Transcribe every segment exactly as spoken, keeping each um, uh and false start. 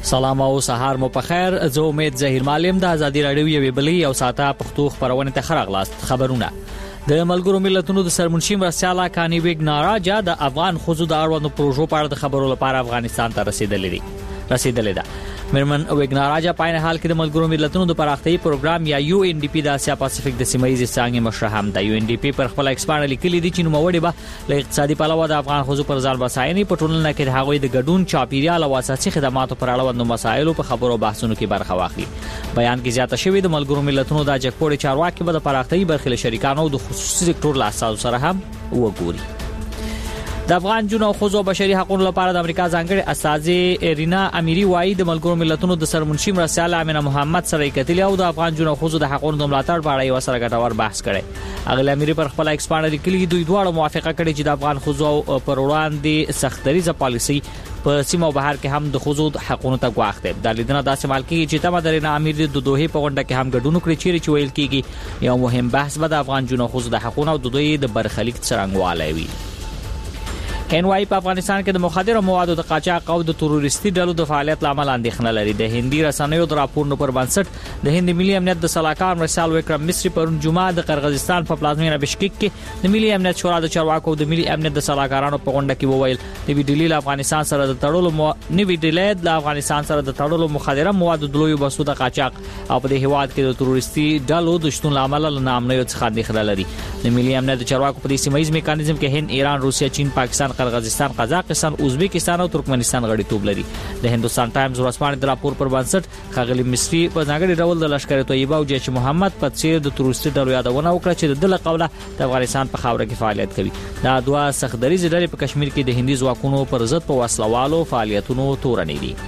سلام او سهار مو په خیر. زه امید ظهیر مالم د ازادي رادیو یوې بلې او ساته پښتو خبرونه ته خراغلاست. خبرونه د ملګرو ملتونو د سرمنشي مرسیاله کانی ویګ ناراجا د افغان خوځو د اړوندو پروژو په اړه د خبرو لپاره افغانستان ته رسیدلې دي رسیدلې ده. مرمن ویګناراجا په عین حال کې د ملګرو ملتونو د پراختیايي پروګرام یا یو ان ډي پی د اسیا پاسفیک د سیمایي څانګې مشر هم د یو ان ډي پی پر خپل ایکسپانډ لیکلي دي چې نوموړي به له اقتصادي پلوه د افغان خوځو پر ځان بساینې په ټولنه کې د هغوی د ګډون چاپیریال او اساسي خدماتو پر اړوندو مسایلو په خبرو بحثونو کې برخه واخلي. بیان کې زیاته شوې د ملګرو ملتونو د جګپوړي چارواکي به د پراختیايي برخې له شریکانو د خصوصي سکتور له اساسو سره هم وګوري. د افغان جنو خوځو بشري حقوقو لپاره د امریکا ځانګړي استاذ رینا امیری وایي د ملګرو ملتونو د سرمنشي مرسیاله امینه محمد سره کتلی او د افغان جنو خوځو د حقوقو د ملاتړ په اړه یو سره ګټور بحث کړي. اغلی امیری پر خپل ایکسپانډ لیکلي دوی دواړو موافقه کړې چې د افغان خوځو پر وړاندې سختريزه پالیسي په سیمه بهر کې هم د خوځو حقوقو ته غواخت ده. د لیدنه داسې مال کې چې تمه درنه امیر د دوه په غونډه کې هم ګډون کړی چې ویل کېږي یو مهم بحث به د افغان جنو خوځو د حقوقو او د دوی د برخلیک څرنګوالی وي. ان وايي په افغانستان کې د مخدر موادو د قاچاق او د تروریستي ډلو د فعالیت لامل اندېښنه لري. د هندي رسنیو د راپورونو پر بنسټ د هند ملي امنیت د سلاکار مرسال وکرم مصری پرون جمعه د قرغیزستان په پلازمینه بشکیک کې د ملي امنیت شورا د چارواکو د ملي امنیت د سلاکارانو په غونډه کې وویل د ویډیل افغانستان سره د تړلو مو نه ویډیل د افغانستان سره د تړلو مخدره موادو د لوی بسو د قاچاق او په دې هواد کې د تروریستي ډلو د شتون لامل له نامنیو څخه اندېښنه لري. د ملي امنیت د چارواکو په دې سیمایي میکانیزم کې هند، ایران، روسیا، چین، پاکستان، قرغیزستان، قزاقستان، ازبکستان او ترکمنستان غړیتوب لري. د هندوستان ټایمز ورځپاڼې د راپور پر بنسټ خغلی مصری په ځانګړي ډول د لشکره طیبه او جیش محمد په څیر د تروریستي ډلو یادونه وکړه چې د دله قوله د افغانستان په خاوره کې فعالیت کوي. دا دوه سختدریزې ډلې په کشمیر کې د هندي ځواکونو پر ضد په وسلوالو فعالیتونو تورنې دي.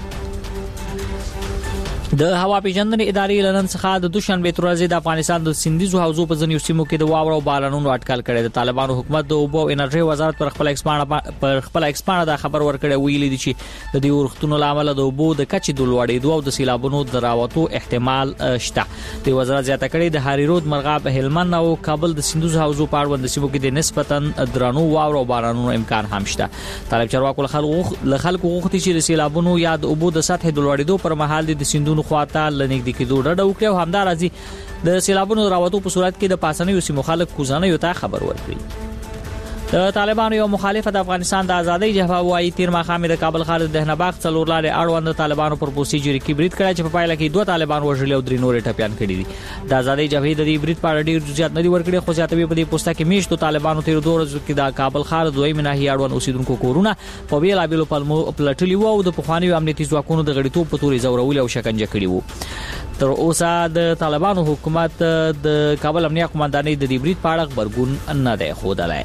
د هوا پیژندنې ادارې لنن څخه د دوشنبه تر ورځې د افغانستان د سندیزو حوزو په ځینو سیمو کې د واورو او بارانونو اټکل کړي. د طالبانو حکومت د اوبو او انرژي وزارت پر خپل ایکسپانډ پر خپل ایکسپانډ د خبر ورکړی ویلي دي چې د دې ورختونو لامل د اوبو د کچې د لوړېدو او د سیلابونو د راوتو احتمال شته. د وزارت زیاته کړي د هریرود، مرغاب، هلمند او کابل د سندیزو حوزو په اړوند سیمو کې د نسبتا درنو واورو او بارانونو امکان هم شته. طالب چارواکو له خلکو له خلکو غوښتي چې د سیلابونو یا د اوبو د سطح د لوړېدو پر مهال د سیندونو خواته لنګ د کېدو ډډه وکړي او همدارځي د سیلابونو راوتو په صورت کې د پاسنیو سیمو خلک کوزانیو ته خبر ورکړي. د طالبانو یو مخالف د افغانستان د ازادۍ جبهه وايي تیر ماښام د کابل ښار د دهنباغ څلور لارې اړوند طالبانو پر پروسیجر کې برید کړی چې په پایله کې دوه طالبان وژل او درې نور ټپيان کړي دي. د ازادۍ جبهې د دې برید په اړه ډیر جزئیات نه دي ورکړي خو زیاتوي په دې پوسټه کې میشتو طالبانو تیر دوه ورځې کې د کابل ښار دوی مناهي اړوند اوسیدونکو کورونه په بیل ابلو پلمو پلټلی وو او د پخوانیو امنیتي ځواکونو د غړیتوب په توري زورول او شکنجه کړي وو. تر اوسه د طالبانو حکومت د کابل امنیه قومندانۍ د دې برید په اړه خبرګون نه دی ښودلی.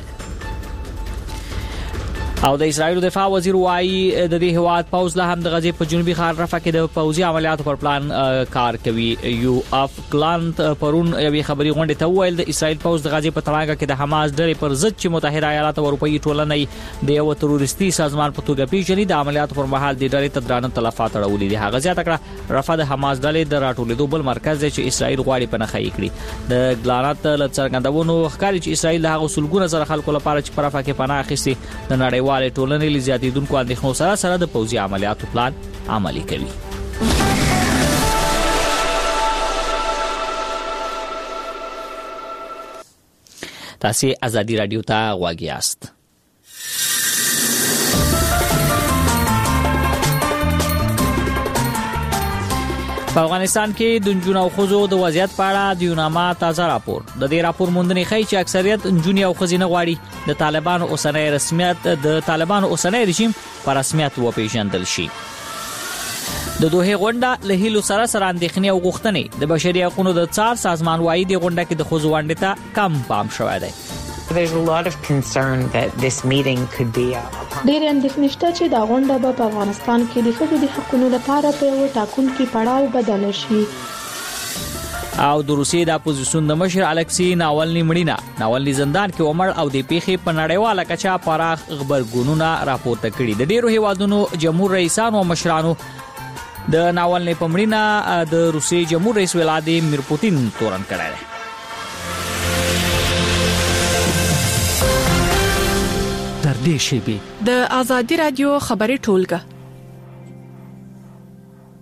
او د اسرایل دفاع وزیر وايي د دې هواد پوز له هم د غزې په جنوبي ښار رفح کې د پوزي عملیاتو پر پلان کار کوي. یو اف کلانت پرون یوې خبري غونډې ته وویل د اسرایل پوز د غزې په تړاګه کې د حماس ډلې پر ضد چې متحده ایالات او اروپאי ټولنې د یو تروریستي سازمان په توګه پیژني د عملیاتو پر مهال د ډلې ته درانه تلفات اړولې دي. هغه زیاته کړه رفح د حماس ډلې د راټولېدو بل مرکز دی چې اسرایل غواړي په نخښه کړي. د ګلانت له څرګندونو ښکاري چې اسرایل له هغه سلګونه زره خلکو لپاره چې پر رفح کې پناه اخیستي د نړیوال ټولنې لزیاتیدونکو اندېښنو سره سره د پوځي عملیاتو پلان عملي کوي. تاسو ازادي رادیو ته غواړئ یاست. په افغانستان کې د نجونو او ښځو د وضعیت په اړه د یوناما تازه راپور. د دې راپور موندنې ښیي چې اکثریت نجونې او ښځې نه غواړي د طالبانو اوسنی رسمیت د طالبانو اوسنی رژیم په رسمیت وپیژندل شي. د دوه غونډه له هیلو سره سره اندېښنې او غوښتنې د بشري حقوقو د څار سازمان وايي د غونډه کې د ښځو ونډې ته کم پام شوی دی. There's a lot of concern that this meeting could be a ډېر اندېښنې شته چې دا غونډه به په افغانستان کې د ښځو د حقوقو لپاره په یو ټاکونکي پړاو بدل شي. او د روسیې د اپوزیسیون د مشر الکسی ناولنی مړینه ناولنی زندان کې عمر او د پیښې په نړیواله کچه پراخ خبرګونونه راپورته کړي. د ډیرو هیوادونو جمهور رئیسانو او مشرانو د ناولنی په مړینه د روسیې جمهور رئیس ولادیمیر پوتین تورن کړی دی. تر دې شیبې د ازادي رادیو خبري ټولګه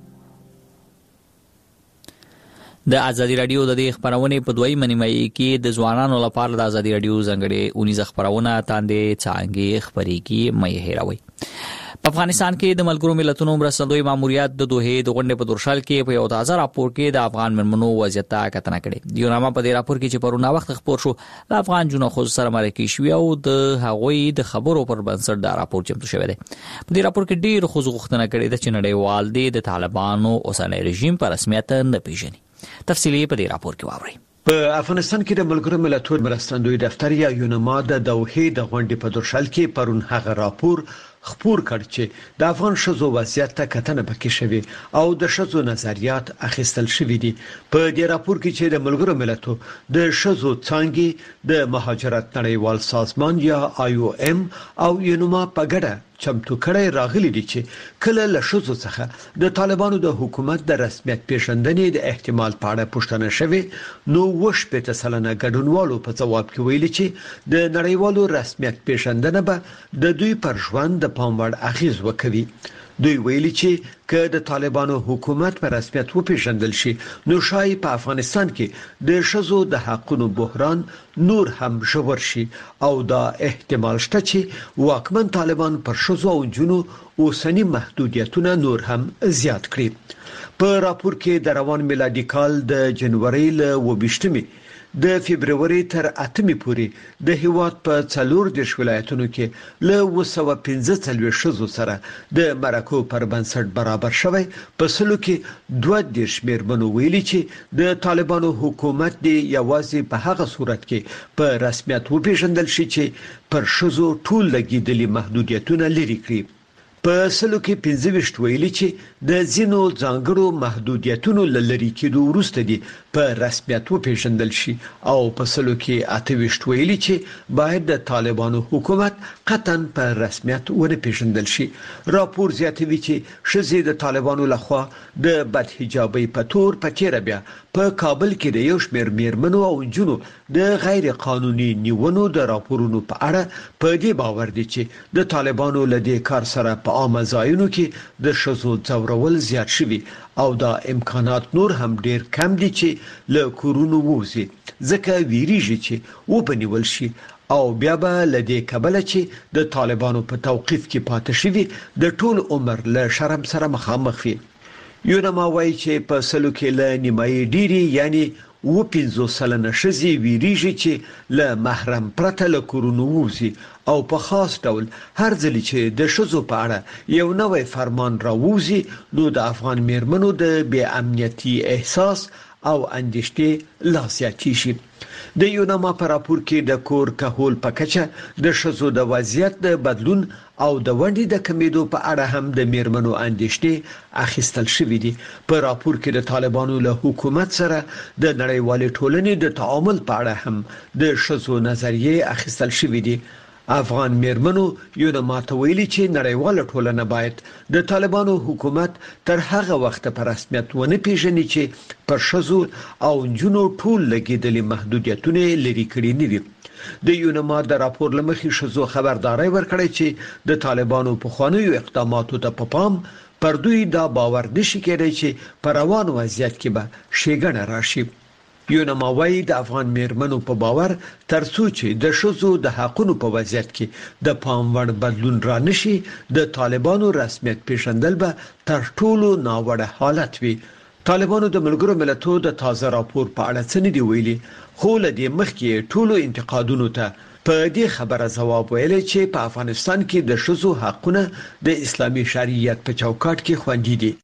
د ازادي رادیو د دې خبرونه په دوی منیمای کې د ځوانانو لپاره د ازادي رادیو ځنګړې اونیزه خبرونه تاندې څنګه خبرې کې مې هېروي. په افغانستان کې د ملګرو ملتونو مرستندوی ماموریت د دوه د غونډې په درشل کې په یو تازه راپور کې د افغان مرمنو وضعیت ته کتنه کړې. یو نامه په دې راپور کې چې پرونه وخت خبر شو د افغان جنو خو سره مرکه شوی او د هغوی د خبرو پر بنسټ دا راپور چمتو شوی دی. په دې راپور کې ډیر خو غوښتنه کړې ده چې نړیوال دی د طالبانو اوسنۍ رژیم په رسمیت نه پیژني. تفصیلی په دې راپور کې واورئ. په افغانستان کې د ملګرو ملتونو مرستندوی دفتر یا یونما د دوحې د غونډې په درشل کې پرون هغه راپور خبر کړ چې د افغان شذو وضعیت ته کتنه پکې شوی او د شذو نظریات اخیستل شوی دي. په دې راپور کې چې د ملګرو ملتونو د شذو څنګه د مهاجرت نړیوال سازمان یا آی او ام او یونما په ګډه چمتو کړی راغلي دي چې کله له شذو څخه د طالبانو د حکومت د رسمیت پیژندنې د احتمال په اړه پوښتنه شوه نو وش په تسلنه ګډونوالو په جواب کې ویلي چې د نړیوالو رسمیت پیژندنه به د دوی پر ژوند د پام وړ اغیز وکوي. دوی ویلي چې که د طالبانو حکومت په رسمیت وپیژندل شي نو شاید په افغانستان کې د شذو د حقونو بحران نور هم ژور شي او دا احتمال شته چې واکمن طالبان پر شذو او جنو اوسنی محدودیتونه نور هم زیات کړي. په راپور کې د روان میلادي کال د جنوري ل وبشتمي د فبرवरी تر اتمې پورې د هیواد په څلور دیش ولایتونو کې له وسو پنځه څلوېښت شذو سره د مرکو پر بنسټ برابر شوی. په سلو کې دوه دیش میرمنو ویلي چې د طالبانو حکومت دی یوازې په هغه صورت کې په رسمیت وپیژندل شي چې پر شذو ټول لګیدلي محدودیتونه لري کړي. په سلو کې پنځه ویشت ویلي چې د زینو ځانګړو محدودیتونو لری کېدو وروسته دي په رسمیت وپیژندل شي او په سلو کې اته ویشت ویلي چې باید د طالبانو حکومت قطعا په رسمیت ونه پیژندل شي. راپور زیاتوي چې شذې د طالبانو لخوا د بد حجابي په تور په تیر بیا په کابل کې د یو شمېر میرمنو او جنو د غیر قانوني نیونو د راپورونو په اړه په دې باور دي چې د طالبانو له دې کار سره په عامه ځایونو کې د شذو ځورول زیات شوي او دا امکانات نور هم ډیر کم دي چې له کورونو ووزي ځکه ویریږي چې وبنیول شي او بیا به لدې کبله چې د طالبانو په توقیف کې پاتې شوي د ټول عمر له شرم سره مخامخ وي. یونما وایي چې په سلو کې له نیمایي ډیری یعنی و پنځو سلنه شذې ویریږي چې له محرم پرته له کورونو ووزي او په خاص ډول هر ځل چې د شذو په اړه یو نوې فرمان راووزي نو د افغان میرمنو د بې امنیتي احساس او اندېښنې لا زیاتې شي. د یونما په راپور کې د کور کهول په کچه د شذو د وضعیت د بدلون او د ونډې د کمیدو په اړه هم د میرمنو اندېښنې اخیستل شوې دي. په راپور کې د طالبانو له حکومت سره د نړیوالې ټولنې د تعامل په اړه هم د شذو نظریې اخیستل شوې دي. افغان میرمنو یونما ته ویلي چې نړیواله ټولنه باید د طالبانو حکومت تر هغه وخت په رسمیت ونه پیژني چې پر شذو او جنو ټول لګیدلي محدودیتونه لري کړي نه وي. د یونما د راپور لمخې شذو خبرداري ورکړي چې د طالبانو په خوانیو اقداماتو ته په پام پر دوی دا باور نشي کېدای چې پر روان وضعیت کې به شیګنه راشي. یونما وايي د افغان میرمنو په باور ترڅو چې د شذو د حقونو په وضعیت کې د پام وړ بدلون را نشي د طالبانو رسمیت پیژندل به تر ټولو ناوړه حالت وي. طالبانو د ملګرو ملتونو د تازه راپور په اړه څه نه دی ویلي خو له دې مخکې ټولو انتقادونو ته په دې خبره جواب ویلي چې په افغانستان کې د شذو حقونه د اسلامي شریعت په چوکاټ کې خوندي دي.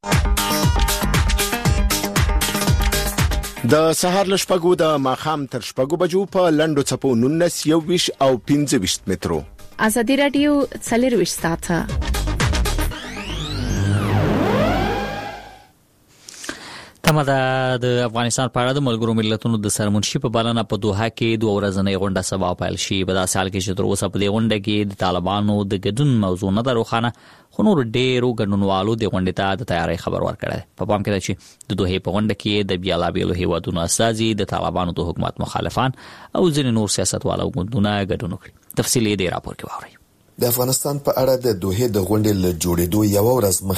د سهار لشپګو د ماخام تر شپګو بجو په لندو چپو نونس یو ویش او پنځه ویش مترو. ازادي رادیو څلور ویش ساعته. تمه ده د افغانستان په اړه د ملګرو ملتونو د سرمنشي په بلنه په دوحه کې دوه ورځنۍ غونډه سبا پیل شي. په داسې حال کې چې تر اوسه په دې غونډه کې د طالبانو د ګډون موضوع نه دروخانه خو نور ډېرو ګډونوالو د غونډې ته د تیاری خبر ورکړی. په پام کې ده چې د دوحې په غونډه کې د بیلابیلو هیوادونو استازي د طالبانو د حکومت مخالفان او ځینې نور سیاستوالو ګوندونه ګډون وکړي. تفصیل یې د راپور کې واورئ. د افغانستان په اړه د دوحې د غونډې له جوړېدو یو ورځ مخکې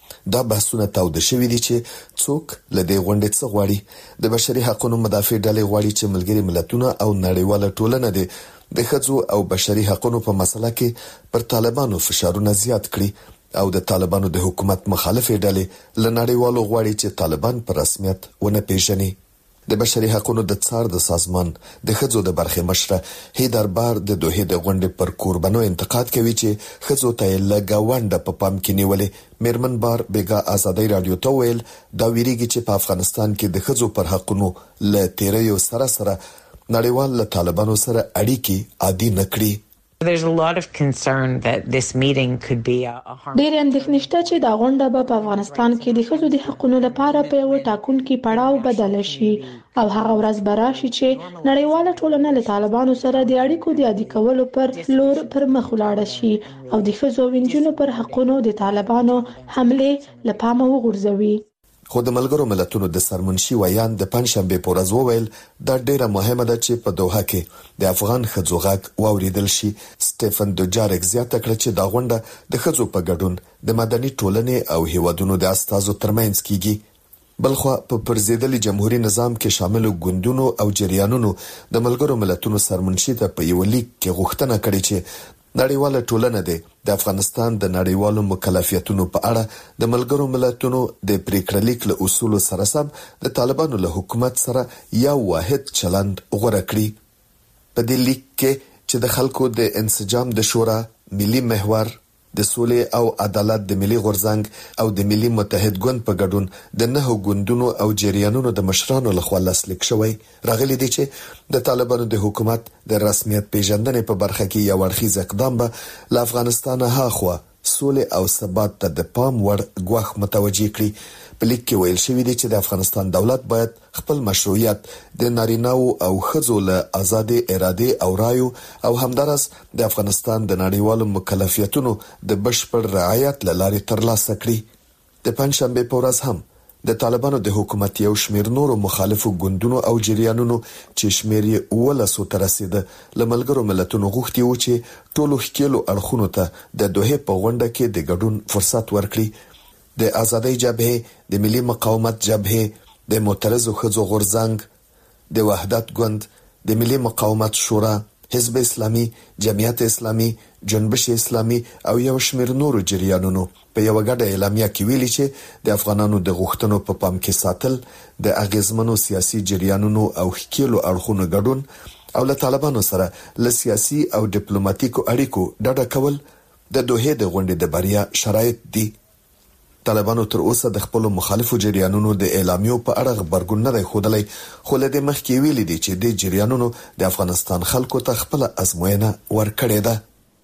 دا بحثونه تاوده شوي دي چې څوک له دې غونډې څخه غواړي. د بشري حقوقو مدافع ډلې غواړي چې ملګري ملتونه او نړیواله ټولنه د د ښځو او بشري حقوقو په مسله کې پر طالبانو فشارونه زیات کړي او د طالبانو د حکومت مخالفې ډلې له نړیوالو غواړي چې طالبان په رسمیت ونه پیژني. د بشري حقوقو د څار د سازمان د ښځو د برخې مشره هیدر بار د دوه د غونډې پر قربانو انتقاد کوي چې ښځو ته لګاونډه په پام کې نیولې. میرمن بار بیګا آزادۍ رادیو ته ویل دا ویریږي چې په افغانستان کې د ښځو پر حقوقو له تیریو سره سره نړیوال له طالبانو سره اړیکې عادي نکړي. There's a lot of concern that this meeting could be a harm. ډېر اندېښنې شته چې دا غونډه به په افغانستان کې د ښځو د حقوقو لپاره په یو ټاکونکي پړاو بدل شي او هغه ورځ به راشي چې نړیواله ټولنه له طالبانو سره د اړیکو د عادي کولو پر لور پر مخ ولاړ شي او د ښځو او نجونو پر حقوقو د طالبانو حمله له پامه وغورځوي. خو د ملګرو ملتونو د سرمنشي ویان د پنځشنبه په ورځ وویل دا ډیره مهمه ده چې په دوحه کې د افغان ښځو غږ واوریدل شي. سټيفن دوجارک زیاته کړه چې دا غونډه د ښځو په ګډون د مدني ټولنې او هیوادونو د استازو ترمنځ کیږي. بلخو په پرزیدلي جمهوریت نظام کې شامل ګوندونو او جریانونو د ملګرو ملتونو سرمنشي ته په یو لیک کې غوښتنه کړې چې نړیواله ټولنه د افغانستان د نړیوالو مکلفیتونو په اړه د ملګرو ملتونو د پریکړلیک له اصول سره سم د طالبانو له حکومت سره یو واحد چلند غوړه کړی. په دې لیک کې چې د خلکو د انسجام د شورا ملي محور د سولې او عدالت د ملي غورځنګ او د ملي متحد ګوند په ګډون د نه ګوندونو او جریانونو د مشرانو لخوا لاسلیک شوی راغلي دي چې د طالبانو د حکومت د رسمیت پیژندنې په برخه کې یو اړخیز اقدام به له افغانستان هاخوا سولې او ثبات ته د پام وړ ګواښ متوجي کړي. په لیک کې ویل شوی دی چې د افغانستان دولت باید خپل مشروعیت د نارینه‌و او ښځو له آزادې اراده او رایو او همدارس د افغانستان د نړیوالو مکلفیتونو د بشپړ رعایت لارې ترلاسه کړي. د پنځشنبه په ورځ هم د طالبانو د حکومت یو شمېر نورو مخالفو ګوندونو او جریانونو چې شمېر یې ولسو ته رسیده له ملګرو ملتونو غوښتي و چې ټولو ښکېلو اړخونو ته د دوحې په غونډه کې د ګډون فرصت ورکړي. د آزادۍ جبهه، د ملي مقاومت جبهه، د معترضو ښځو غورځنګ، د وحدت ګوند، د ملي مقاومت شورا، حزب اسلامي، جمعیت اسلامي، جنبش اسلامي او یو شمېر نورو جریانونو په یو غډه اعلامیه کې ویلي چې د افغانانو د غوښتنو په پام کې ساتل د اغیزمنو سیاسي جریانونو او ښکېلو اړخونو ګډون او له طالبانو سره له سیاسي او ډیپلوماټیکو اړیکو ډډه کول د دوحې د غونډې د بریا شرایط دي. طالبانو تر اوسه د خپل مخالفو جریانونو د اعلامیو په اړه خبرګون نه دی ښودلی، خو له دې مخکې ویلي دي چې د جریانونو د افغانستان خلکو ته خپل ازموینه ورکړې ده.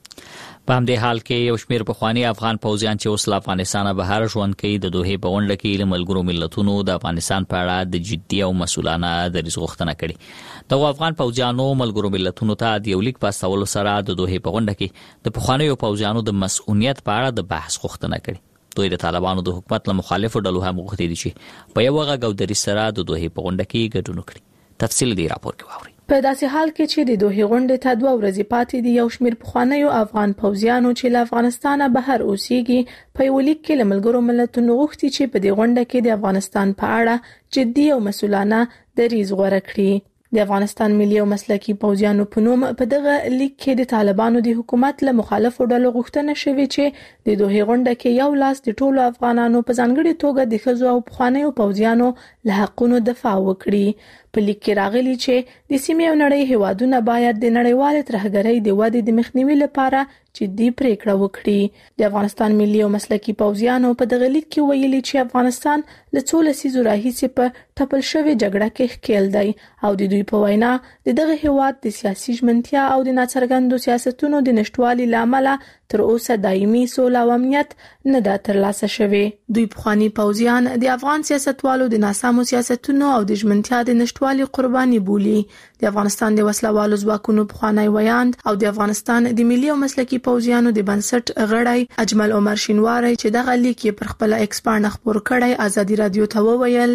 په همدې حال کې یو شمېر پخواني افغان پوځیان چې اوس له افغانستانه بهر ژوند کوي د دوحې په غونډه کې له ملګرو ملتونو د افغانستان په اړه د جدي او مسؤلانه دریځ غوښتنه کړې. دغه افغان پوځیانو ملګرو ملتونو ته د یو لیک په استولو سره د دوحې په غونډه کې د پخوانیو پوځیانو د مسؤلیت په اړه د بحث غوښتنه کړې. دوی د طالبانو د حکومت له مخالفو ډلو هم غوښتي دي چې په یو غږ او دریځ سره د دوحې په غونډه کې ګډون وکړي. تفصیل دی راپور کې واوري. په داسې حال کې چې د دوحې غونډې ته دوه ورځې پاتې دي، یو شمېر پخوانیو افغان پوځیانو چې له افغانستانه بهر اوسېږي په یو لیک کې له ملګرو ملتونو غوښتي چې په دې غونډه کې د افغانستان په اړه جدي او مسؤلانه دریځ غوره کړي. د افغانستان ملي او مسلکي پوځیانو په نوم په دغه لیک کې د طالبانو د حکومت له مخالفو ډلو غوښتنه شوې چې د دوحې غونډه کې یو لاس د ټولو افغانانو په ځانګړي توګه د ښځو او پخوانیو پوځیانو له حقونو دفاع وکړي. په لیک کې راغلي چې د سیمې او نړۍ هیوادونه باید د نړیوالې ترهګرۍ د ودې د مخنیوي لپاره جدي پریکړه وکړي. د افغانستان ملي او مسلکي پوځیانو په دغه لیک کې ویلي چې افغانستان له څو لسیزو راهیسې په ټپل شوې جګړه کې ښکېل دی او د دوی په وینا د دغه هیواد د سیاسي ژمنتیا او د ناڅرګندو سیاستونو د نشټوالي لامل تر اوسه دایمي سوله او امنیت نه دا ترلاسه شوی. دوی پخوانی پوځیان د افغان سیاستوالو د ناسمو سیاستونو او د ژمنتیا د نشټوالي قرباني بولي. د افغانستان د وسلوالو ځواکونو پخوانی ویاند او د افغانستان د ملي او مسلکي پوځیانو د بنسټ غړی اجمل عمر شینواری چې دغه لیک پر خپل ایکس باندې خبر کړی آزادي رادیو ته وویل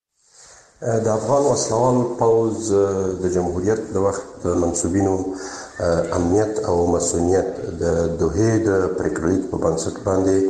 د افغان وسلوال پوځ د جمهوریت د وخت منسوبینو امنیت او مسؤلیت د دوحې د پریکړلیک په بنسټ باندې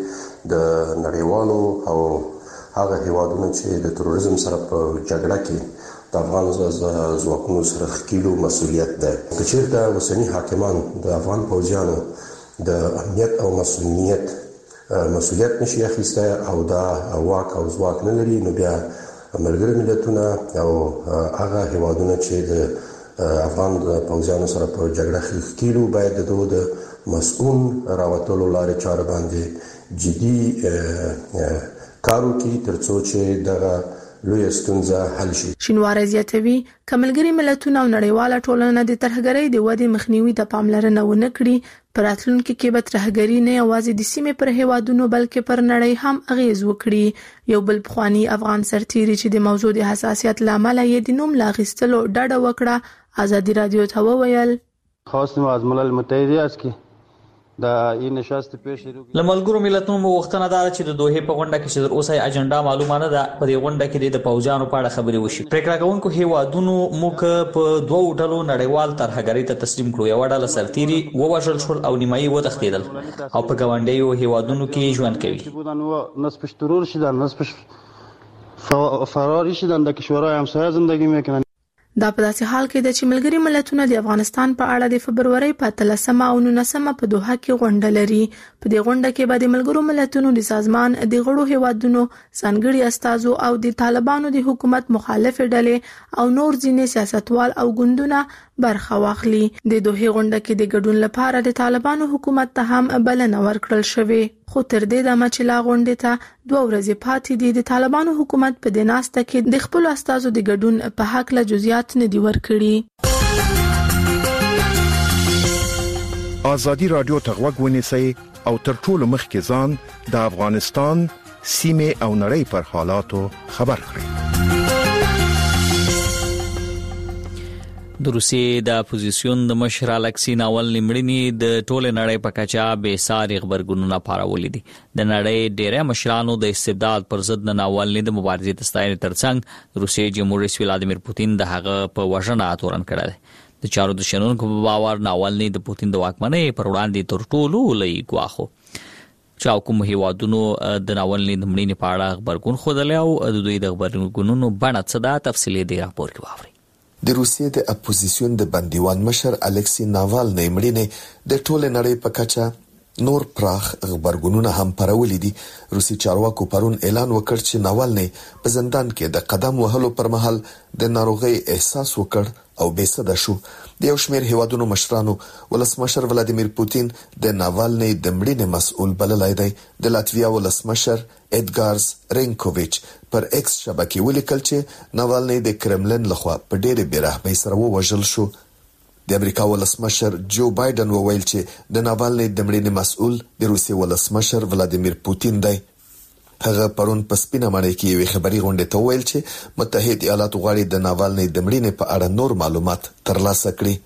د نړیوالو او هغه هیوادونو چې د تروریزم سره په جګړه کې د افغان ځواکونو سره ښکیلو مسؤلیت ده. که چېرته اوسني حاکمان د افغان پوځیانو د امنیت او مسؤلیت مسؤلیت نشي اخیسته او دا واک او ځواک نه لري، نو بیا ملګري ملتونه او هغه هیوادونه چې د افغان پوځیانو سره په جګړه کې ښکیلو باید د دوی د مسؤل راوتلو لارې چارې باندې جدي کار وکړي ترڅو چې دغه لوی ستونزه حل شي. شینواری زیاتوي کملګری ملتونه او نړیواله ټولنه د ترهګرۍ د ودې مخنیوي د پاملرنه ونه کړي، پراتلونکو کې به ترهګری نه یوازې د سیمې پر هیوادونو بلکې پر نړۍ هم اغیز وکړي. یو بل پخوانی افغان سرتیری چې د موضوع د حساسیت لامل یې د نوم لاغستلو ډډه وکړه، ازادي رادیو ته وویل خواستم از ملل متحده است که دا این نشست پیش رو لملګرو ملتونو وختونه دا چې د دوه په غونډه کې چې در اوسه اجنډا معلومه نه ده، په دې غونډه کې د پوځیانو په اړه خبرې وشي. پریکړه کوونکو هیوادونو موږ په دوه ډلو نړیوال ترهګرۍ ته تسلیم کړو. یو ډله سرتیری ووژل شول او نیمایي وتښتېدل او په ګاونډیو هیوادونو کې ژوند کوي. نصفش ترور شدن، نصفش فراری شدن، در کشورهای همسایه زندگی میکنن. دا په داسې حال کې د چې ملګری ملتونه د افغانستان په اړه د فبرवरी په اتلسمه او نولسمه په دوحه کې غونډه لري. په دې غونډه کې به د ملګرو ملتونو د سازمان د غړو هیوادونو ځانګړي استازو او د طالبانو د حکومت مخالف ډلې او نور ځینې سیاستوال او ګوندونه برخه واخلي. د دوحه غونډه کې د ګډون لپاره د طالبانو حکومت ته هم بلنه ورکړل شوې، خو تر دې دمه چې لا غونډه ته دوه ورځې پاتې دي، د طالبانو حکومت په دې ناسته کې د خپل استازو د ګډون په حق له جزئیات نه دی ورکړي. ازادي رادیو ته غوږ ونیسئ او تر ټولو مخکې ځان د افغانستان سیمه او نړۍ پر حالاتو خبر کړئ. د روسیې د اپوزیسیون د مشر الکسی ناولني مړینې د ټوله نړۍ په کچا به ساري خبرګونونه پارولې دي. د نړۍ ډېری مشرانو د استبداد پر ضد ناولني د مبارزې د ستاینې ترڅنګ روسیې جمهور رئیس ولادیمیر پوتین د هغه په وژنه تورن کړی دی. د چارو د شنونکو په باور ناولني د پوتین د واکمنۍ پر وړاندې تر ټولو لوی ګواښ چې کوم هیوادونو د ناولني د مړینې په اړه خبرګون خوده او د دوی د خبرګونونو بڼه څه ده، تفصیلي دی راپور کې واورئ. د روسیې د اپوزیسیون د بندیوان مشر الکسی ناوالنی مړینې د ټوله نړۍ په کچه نور پراخ خبرګونونه هم پرولې دي. روسي چارواکو پرون اعلان وکړ چې ناوالنی په زندان کې د قدم وهلو پر مهال د ناروغي احساس وکړ او بېسده شو. د یو شمېر هیوادونو مشرانو ولسمشر ولادیمیر پوتین د ناوالنی د مړینې مسؤل بللی دی. د لاتویا ولسمشر اډګارز رینکوویچ پر ایکس شبکې ولیکل چې ناوالنی د کرملن لخوا په ډېرې بېرحمۍ سره ووژل شو. د امریکا ولسمشر جو بایدن وویل چې د ناوالنی د مړینې مسؤل د روسیې ولسمشر ولادیمیر پوتین دی. هغه پرون په سپینه مړۍ کې یوې خبري غونډې ته وویل چې متحد ایالات غواړي د ناوالنی د مړینې په اړه نور معلومات ترلاسه کړي.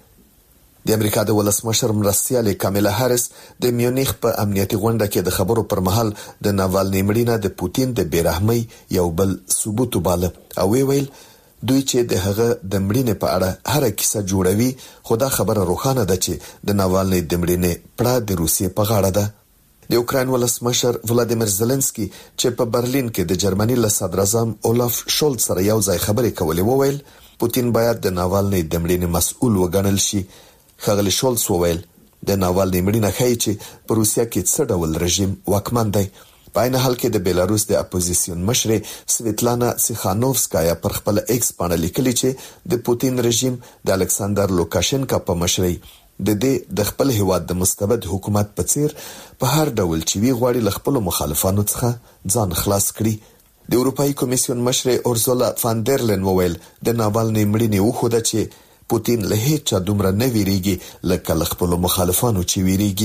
د امریکا د ولسمشر مرستیالې کاملا هاریس د میونخ په امنیتي غونډه کې د خبرو پر مهال د ناوالنی مړینه د پوتین د بیرحمۍ یو بل ثبوت وباله او ویل دوی چې د هغه د مړینې په اړه هر کیسه جوړوي، خو دا خبره روښانه ده چې د ناوالنی د مړینې پړه د روسیې په غاړه ده. د اوکراین ولسمشر ولادیمیر زيلنسکي چې په برلین کې د جرمني له صدر اعظم اولاف شولز سره یو ځای خبرې کولې وویل پوتین باید د ناوالنی د مړینې مسؤل وګڼل شي. ښاغلی شولز وویل د ناوالنی مړینه ښایي چې په روسیه کې څه ډول رژیم واکمن دی. په عین حال کې د بیلاروس د اپوزیسیون مشرې سویتلانا سیخانوفسکایا پر خپل ایکس باندې لیکلي چې د پوتین رژیم د الکساندر لوکاشنکا په مشرۍ د دې د خپل هیواد د مستبد حکومت په څیر په هر ډول چې وی غواړي ل خپل مخالفانو څخه ځان خلاص کړي. د اروپאי کمیسیون مشرې اورزولا فان در لین وویل د ناوالنی مړینې وخوده چې پوتین له هیڅ دومره نه ویریږي لکه ل خپل مخالفانو چې ویریږي.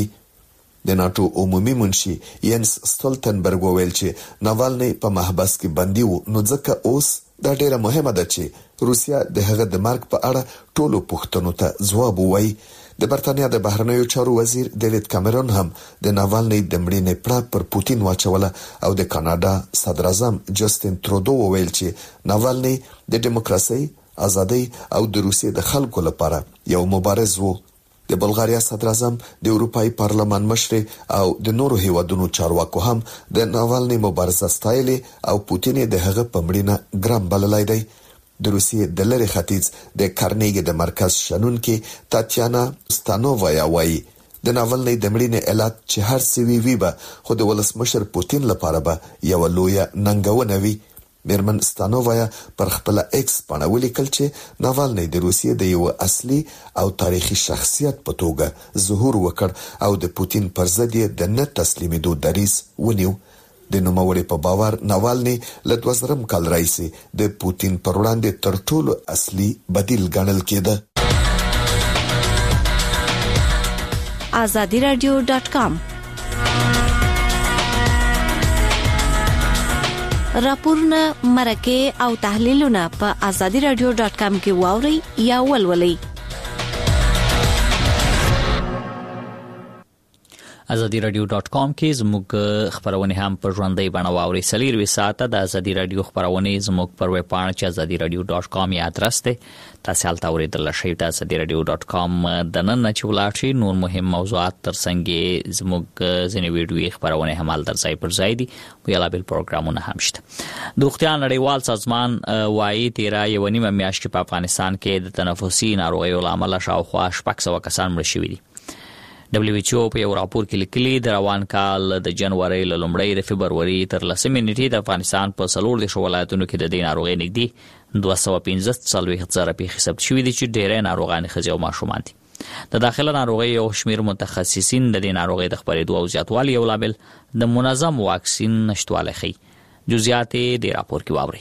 د ناتو عمومي منشي ینس ستولتنبرګ وویل چې ناوالنی په محبس کې بندي و، نو ځکه اوس دا ډیره مهمه ده چې روسیا د هغه د مرګ په اړه ټولو پوښتنو ته ځواب ووایي. د برتانیا د بهرنیو چارو وزیر ډیوډ کامرون هم د ناوالنی د مړینې پړه پر پوتین واچوله او د کاناډا صدر اعظم جسټین ترودو وویل چې ناوالنی د دیموکراسي، ازادي او د روسیې د خلکو لپاره یو مبارز وو. د بلغاریا صدر اعظم د اروپאי پارلمان مشر او د نورو هیوادونو چارواکو هم د ناوالني مبارزه ستایلې او پوتین د هغه په مړینه ګرام بللای دی. د روسیې د لری ختیځ د کارنیګي د مرکز شنونکي تاتیانا ستانووایا وایي د ناولني د مړینې علت چې هر څه وی وی به خو د ولسمشر پوتین لپاره به یو لوی ننګونه وي. میرمن ستانووایا پر خپل ایکس باندې ولیکل چې ناولني د روسیې د یو اصلي او تاریخي شخصیت په توګه ظهور وکړ او د پوتین پر ضد د نه تسلیمېدو دریځ ونیو. د نوموړي په باور ناوالني له دوه زره کال راځي د پوتین پر وړاندې تر ټولو اصلي بدیل ګڼل کېده. azadi radio dot com راپورونه مرکه او تحلیلونه په azadi radio dot com کې واوري یا ولولئ. azadi radio dot com کې زموږ خبرونه هم په ژوندۍ بڼه واوري. سلیروي ساعته د azadi radio خبرونه زموږ پر ویب پاڼه چې azadi radio dot com یا ادرس ته تاسو حالت اوریدل شئ. د azadi radio dot com د نن چې ولاشي نور مهم موضوعات ترڅنګ زموږ ځینې ویډیوي خبرونه هم حل درځي پر ځای دي او یلا بل پروګرامونه هم شته. د روغتیا نړیوال سازمان وايي تیرا یو نیمه میاشت کې په افغانستان کې د تنفسي ناروغیو لامل شاوخوا شپږ سوه کسان مړ شوي دي. دبليو ایچ او په یو راپور کې لیکلي د روان کال د جنوري له لومړۍ د فبرवरी تر لسمې نیټې د افغانستان په څلور د ولایتونو کې د دې ناروغۍ نږدې دوه سوه پنځه څلوېښت زره پیښې ثبت شوې دي چې ډېری ناروغان ښځې او ماشومان دي. د داخله ناروغۍ او شمیر متخصصین د دې ناروغۍ د خپرېدو او زیاتوالي یو لامل د منظم واکسین نشټوالی ښيي. جزئیات د راپور کې واورئ.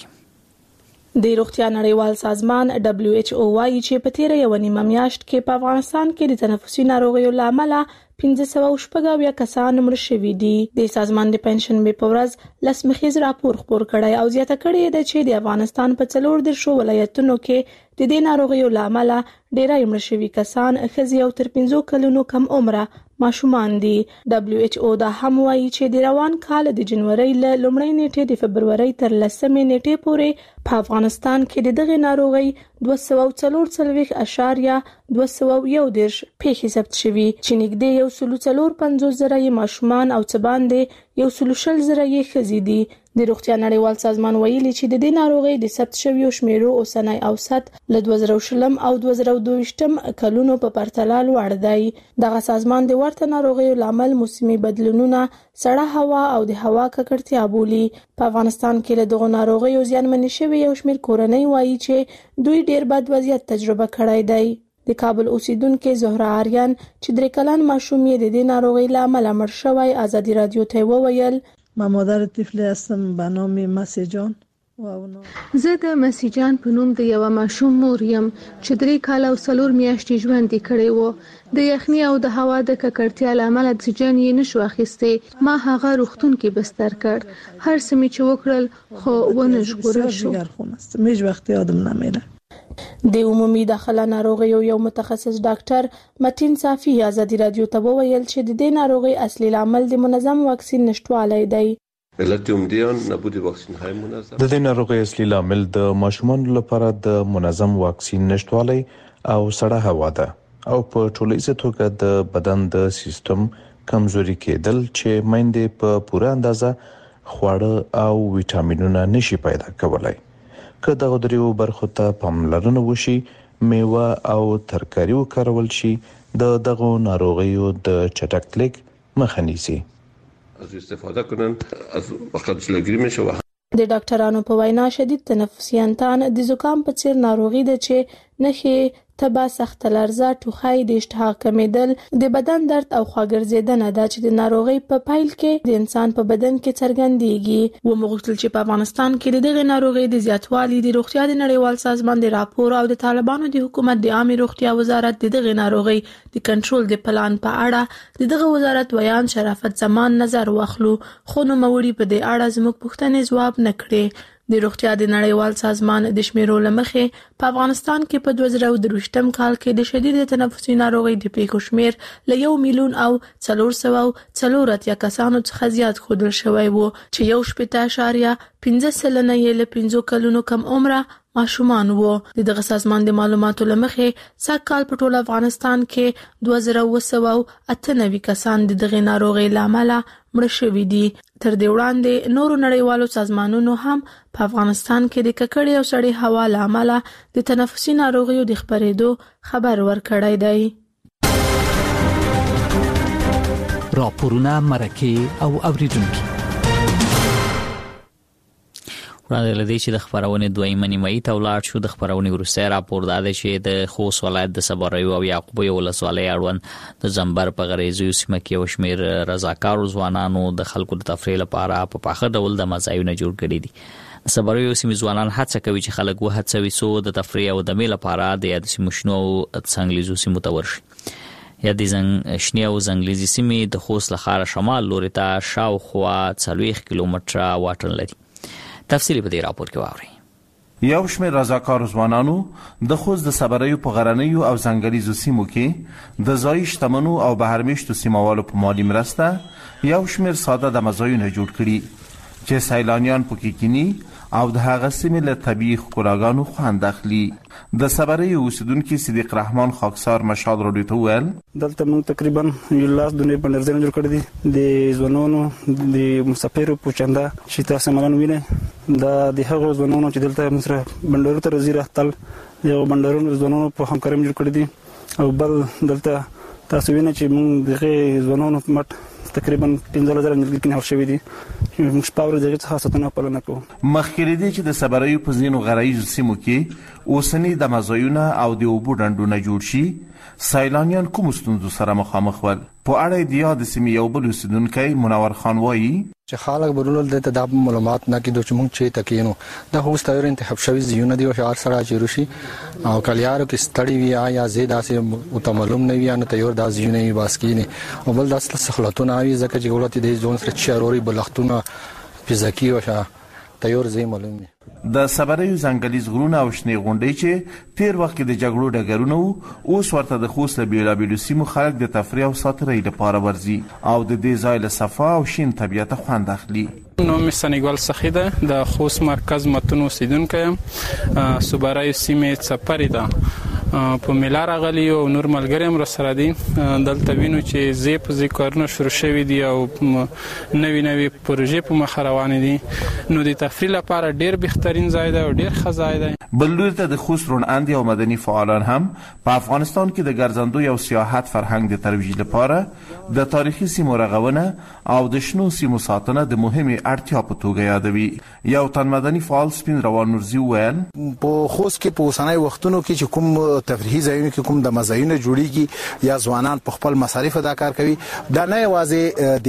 د روغتیا نړیوال سازمان دبليو ایچ او وايي چې په تیر یو نیمه میاشت کې په افغانستان کې د تنفسي ناروغیو لامل پنځه سوه شپږ اویا کسان مړ شوي دي. د سازمان د پنځشنبې په ورځ لسمخیز راپور خپور کړی او زیاته کړې ده چې د افغانستان په څلور دیرشو ولایتونو کې د دې ناروغیو لامل ډېری مړ شوي کسان ښځې او تر پنځو کلونو کم عمره ماشومان دي. دبليو ایچ او دا هم وایي چې د روان کال د جنوري له لومړۍ نیټې د فبرवरी تر لسمې نیټې پورې په افغانستان کې د دغه ناروغي دوه سوه څلور څلوېښت اشاریه دوه سوه یو دېرش پیښې ثبت شوي چې نږدې یو سلو څلور پنځوس زره یې ماشومان او څه باندې یو سلو شل زره یې ښځې دي. د روغتیا نړیوال سازمان ویلي چې د دې ناروغۍ د ثبت شویو شمیرو اوسنی اوسط له دوه زره شلم او دوه زره دوه ویشتم کلونو په پرتله لوړ دی. دغه سازمان د ورته ناروغیو لامل موسمي بدلونونه، سړه هوا او د هوا ککړتیا بولي. په افغانستان کې له دغو ناروغیو زیانمنې شوي یو شمېر کورنۍ وایي چې دوی ډېر بد وضعیت تجربه کړی دی. د کابل اوسیدونکو زهرا آریان چې درې کلن ماشوم یې د دې ناروغۍ له امله مړ شوی ازادي رادیو ته وویل ما مادر طفل هستم به نام مسیجان. زه د مسیجان په نوم د یو ماشوم مور یم چې درې کال او څلور میاشتې ژوند کړی و. د یخني او د هوا د ککړتیا له امله اکسیجن یې نشو اخیستی. ما هغه روغتون کې بستر کړ. هر څه مې چې وکړل خو ونه ژغورل شو. هیچ وخت یادم نمیره. د عمومي داخله ناروغیو یو متخصص ډاکټر متین صافي ازادي رادیو ته وویل چې د دې ناروغي اصلي عامل د منظم واکسین نشټوالی دی. علت عمدیان نبود واکسین های منظم. د دې ناروغي اصلي عامل د ماشومانو لپاره د منظم واکسین نشټوالی او سړه هوا ده او په ټولیزه توګه د بدن د سیستم کمزوري کېدل چې مینده په پوره اندازه خواړه او ویټامینونه نشي پیدا کولای. که دغه دریو برخو ته پاملرنه وشي، میوه او ترکاری وکارول شي، د دغه ناروغیو د چټکتلک مخه نیسي. از استفاده کنن از وقت سلګری میشه. د ډاکټرانو په وینا شدید تنفسي انتان د زکام په څیر ناروغي ده چې نښې تبه، سخت لرزه، ټوخی، د اشتها کمیدل، د بدن درد او خواګرځیدنه ده چې د ناروغي په پایل کې د انسان په بدن کې څرګندېږي. و مغوښتل چې په افغانستان کې د دغه ناروغي د زیاتوالي د روغتیا د نړیوال سازمان د راپور او د طالبانو د حکومت د عامه روغتیا وزارت د دغه ناروغي د کنټرول د پلان په اړه د دغه وزارت ویان شرافت زمان نظر واخلو، خو نو موري په دې اړه زموږ پوښتنې جواب نکړي. د روغتیا د نړیوال سازمان د شمیرو لمخې په افغانستان کې په دوه زره دوه ویشتم کال کې د شدید تنفسي ناروغۍ د پیښو شمیر له یو میلیون او څلور سوه څلور اتیا کسانو څخه زیات ښودل شوی و چې یو شپېته اعشاریه پنځه سلنه یې له پنځو کلونو کم عمره ماشومان وو. د دغه سازمان د معلوماتو لمخې سږکال په ټول افغانستان کې دوه زره اووه سوه اته نوي کسان د دغه ناروغي لامل مړ شوي دي. تر دې وړاندې نورو نړیوالو سازمانونو هم په افغانستان کې د ککړې او سړې هوا لامل د تنفسي ناروغیو د خپرېدو خبر ورکړی دی. راپورونه مرکه او اوریدونکو وړاندې لدې چې د خبرونې دویمه نیمایي ته ولاړ شو. د خبرونې وروستی راپور دا دی چې د خوست ولایت د صبریو او یعقوبیو ولسوالۍ اړوند د زمبر په غریزیو سیمه کې یو شمېر رضاکارو ځوانانو د خلکو د تفریح لپاره په پاخه ډول د مځایونه جوړ کړي دي. د صبریو سیمې ځوانان هڅه کوي چې خلک وهڅوي څو د تفریح او دمې لپاره د یادو سیمو شنو او څنګلیزو سیمو ته ورشي. یا د زنګ شنی او څنګلیزي سیمې د خوست له ښاره شمال لوري ته شاوخوا څلوېښت کیلومتره واټن لري. تفصیلی په دې راپور کې واورئ. یو شمېر رضاکارو ځوانانو د خوست د صبریو په غرنیو او ځنګلیزو سیمو کې د ځایي شتمنو او بهرمېشتو سیموالو په مالي مرسته یو شمېر ساده دمځایونه جوړ کړي چې سیلانیان پکې کینی او د هغه سیمې له طبیعي ښکلاګانو خوند اخلي. د صبریو اوسیدونکي صدیق رحمان خاکسار مشهد راډیو ته وویل دلته موږ تقریبا یو لاس دونې بندرځایونه جوړ کړي دي د ځوانانو د مسافرو په چنده چې تاسو ملان وینئ دا د هغو ځوانانو چې دلته موږ سره بندرونو ته راځي راتل یو بندرونو ځوانانو په همکارۍ جوړ کړي دي او بل دلته تاسو وینئ چې موږ دغه ځوانانو مټ تقریبا پنځه زره نږدې کې نهر شوي دي موږ په اورو دغه څخه ساتنه پالنه کوو. مخکې دې چې د صبریو په ځینو غرایزو سیمو کې اوسني دمځایونه او د اوبو ډنډونه جوړ شي سیلانیان کوم ستونزو سره مخامخ ول. په اړه د یاد سیمې یو بل اوسیدونکی منور خان وایي چې خلک برول د تداب معلومات نه کې د چمون چې تکینو د هوست اور انتخاب شوی زیونه دی او شعار سره چیروشي او کلیارو کې ستړي وی یا زیاده سه متملم نه وی نه تیور د زیونه باسکینه او بل د اصل سخلتونه وی ځکه چې ولته د ځون سره چاروري بلختونه فزیکی او شا تیور زی معلوم دي. د صبریو ځنګلیز غرونه او شنې غونډۍ چې تیر وخت کې د جګړو ډګرونه وو اوس ورته د خوست له بیلابیلو سیمو خلک د تفریح او ساتیرۍ لپاره ورځي او د دې ځای له صفا او شین طبیعت خوند اخلي. نوم سنیګال سخی ده د خوست مرکز متون اوسیدونکی یم. صبریو سیمې څپرې ده په میلا راغلي او نور ملګري هم راسره دي. دلته وینو چې زی په زی کارونه شروع شوي دي او نوي نوي پروژې په مخ روانې دي نو د تفریح لپاره ډیر بهترین ځای دی او ډیر ښه ځای دی. بل لوري ته د خوست روڼاندي او مدني فعالان هم په افغانستان کې د ګرځندوی او سیاحت فرهنګ د ترویج لپاره د تاریخي سیمو رغونه او د شنو سیمو ساتنه د مهمه اړتیا په توګه یادوي. یو تن مدني فعال سپین روان نورزي وویل په خوست کې په اوسنۍ وختونو کې چې کوم تفریحي ځایونه کې کوم د مزایونه جوړیږي یا ځوانان په خپل مصارف ادا کار کوي دا نه یوازې د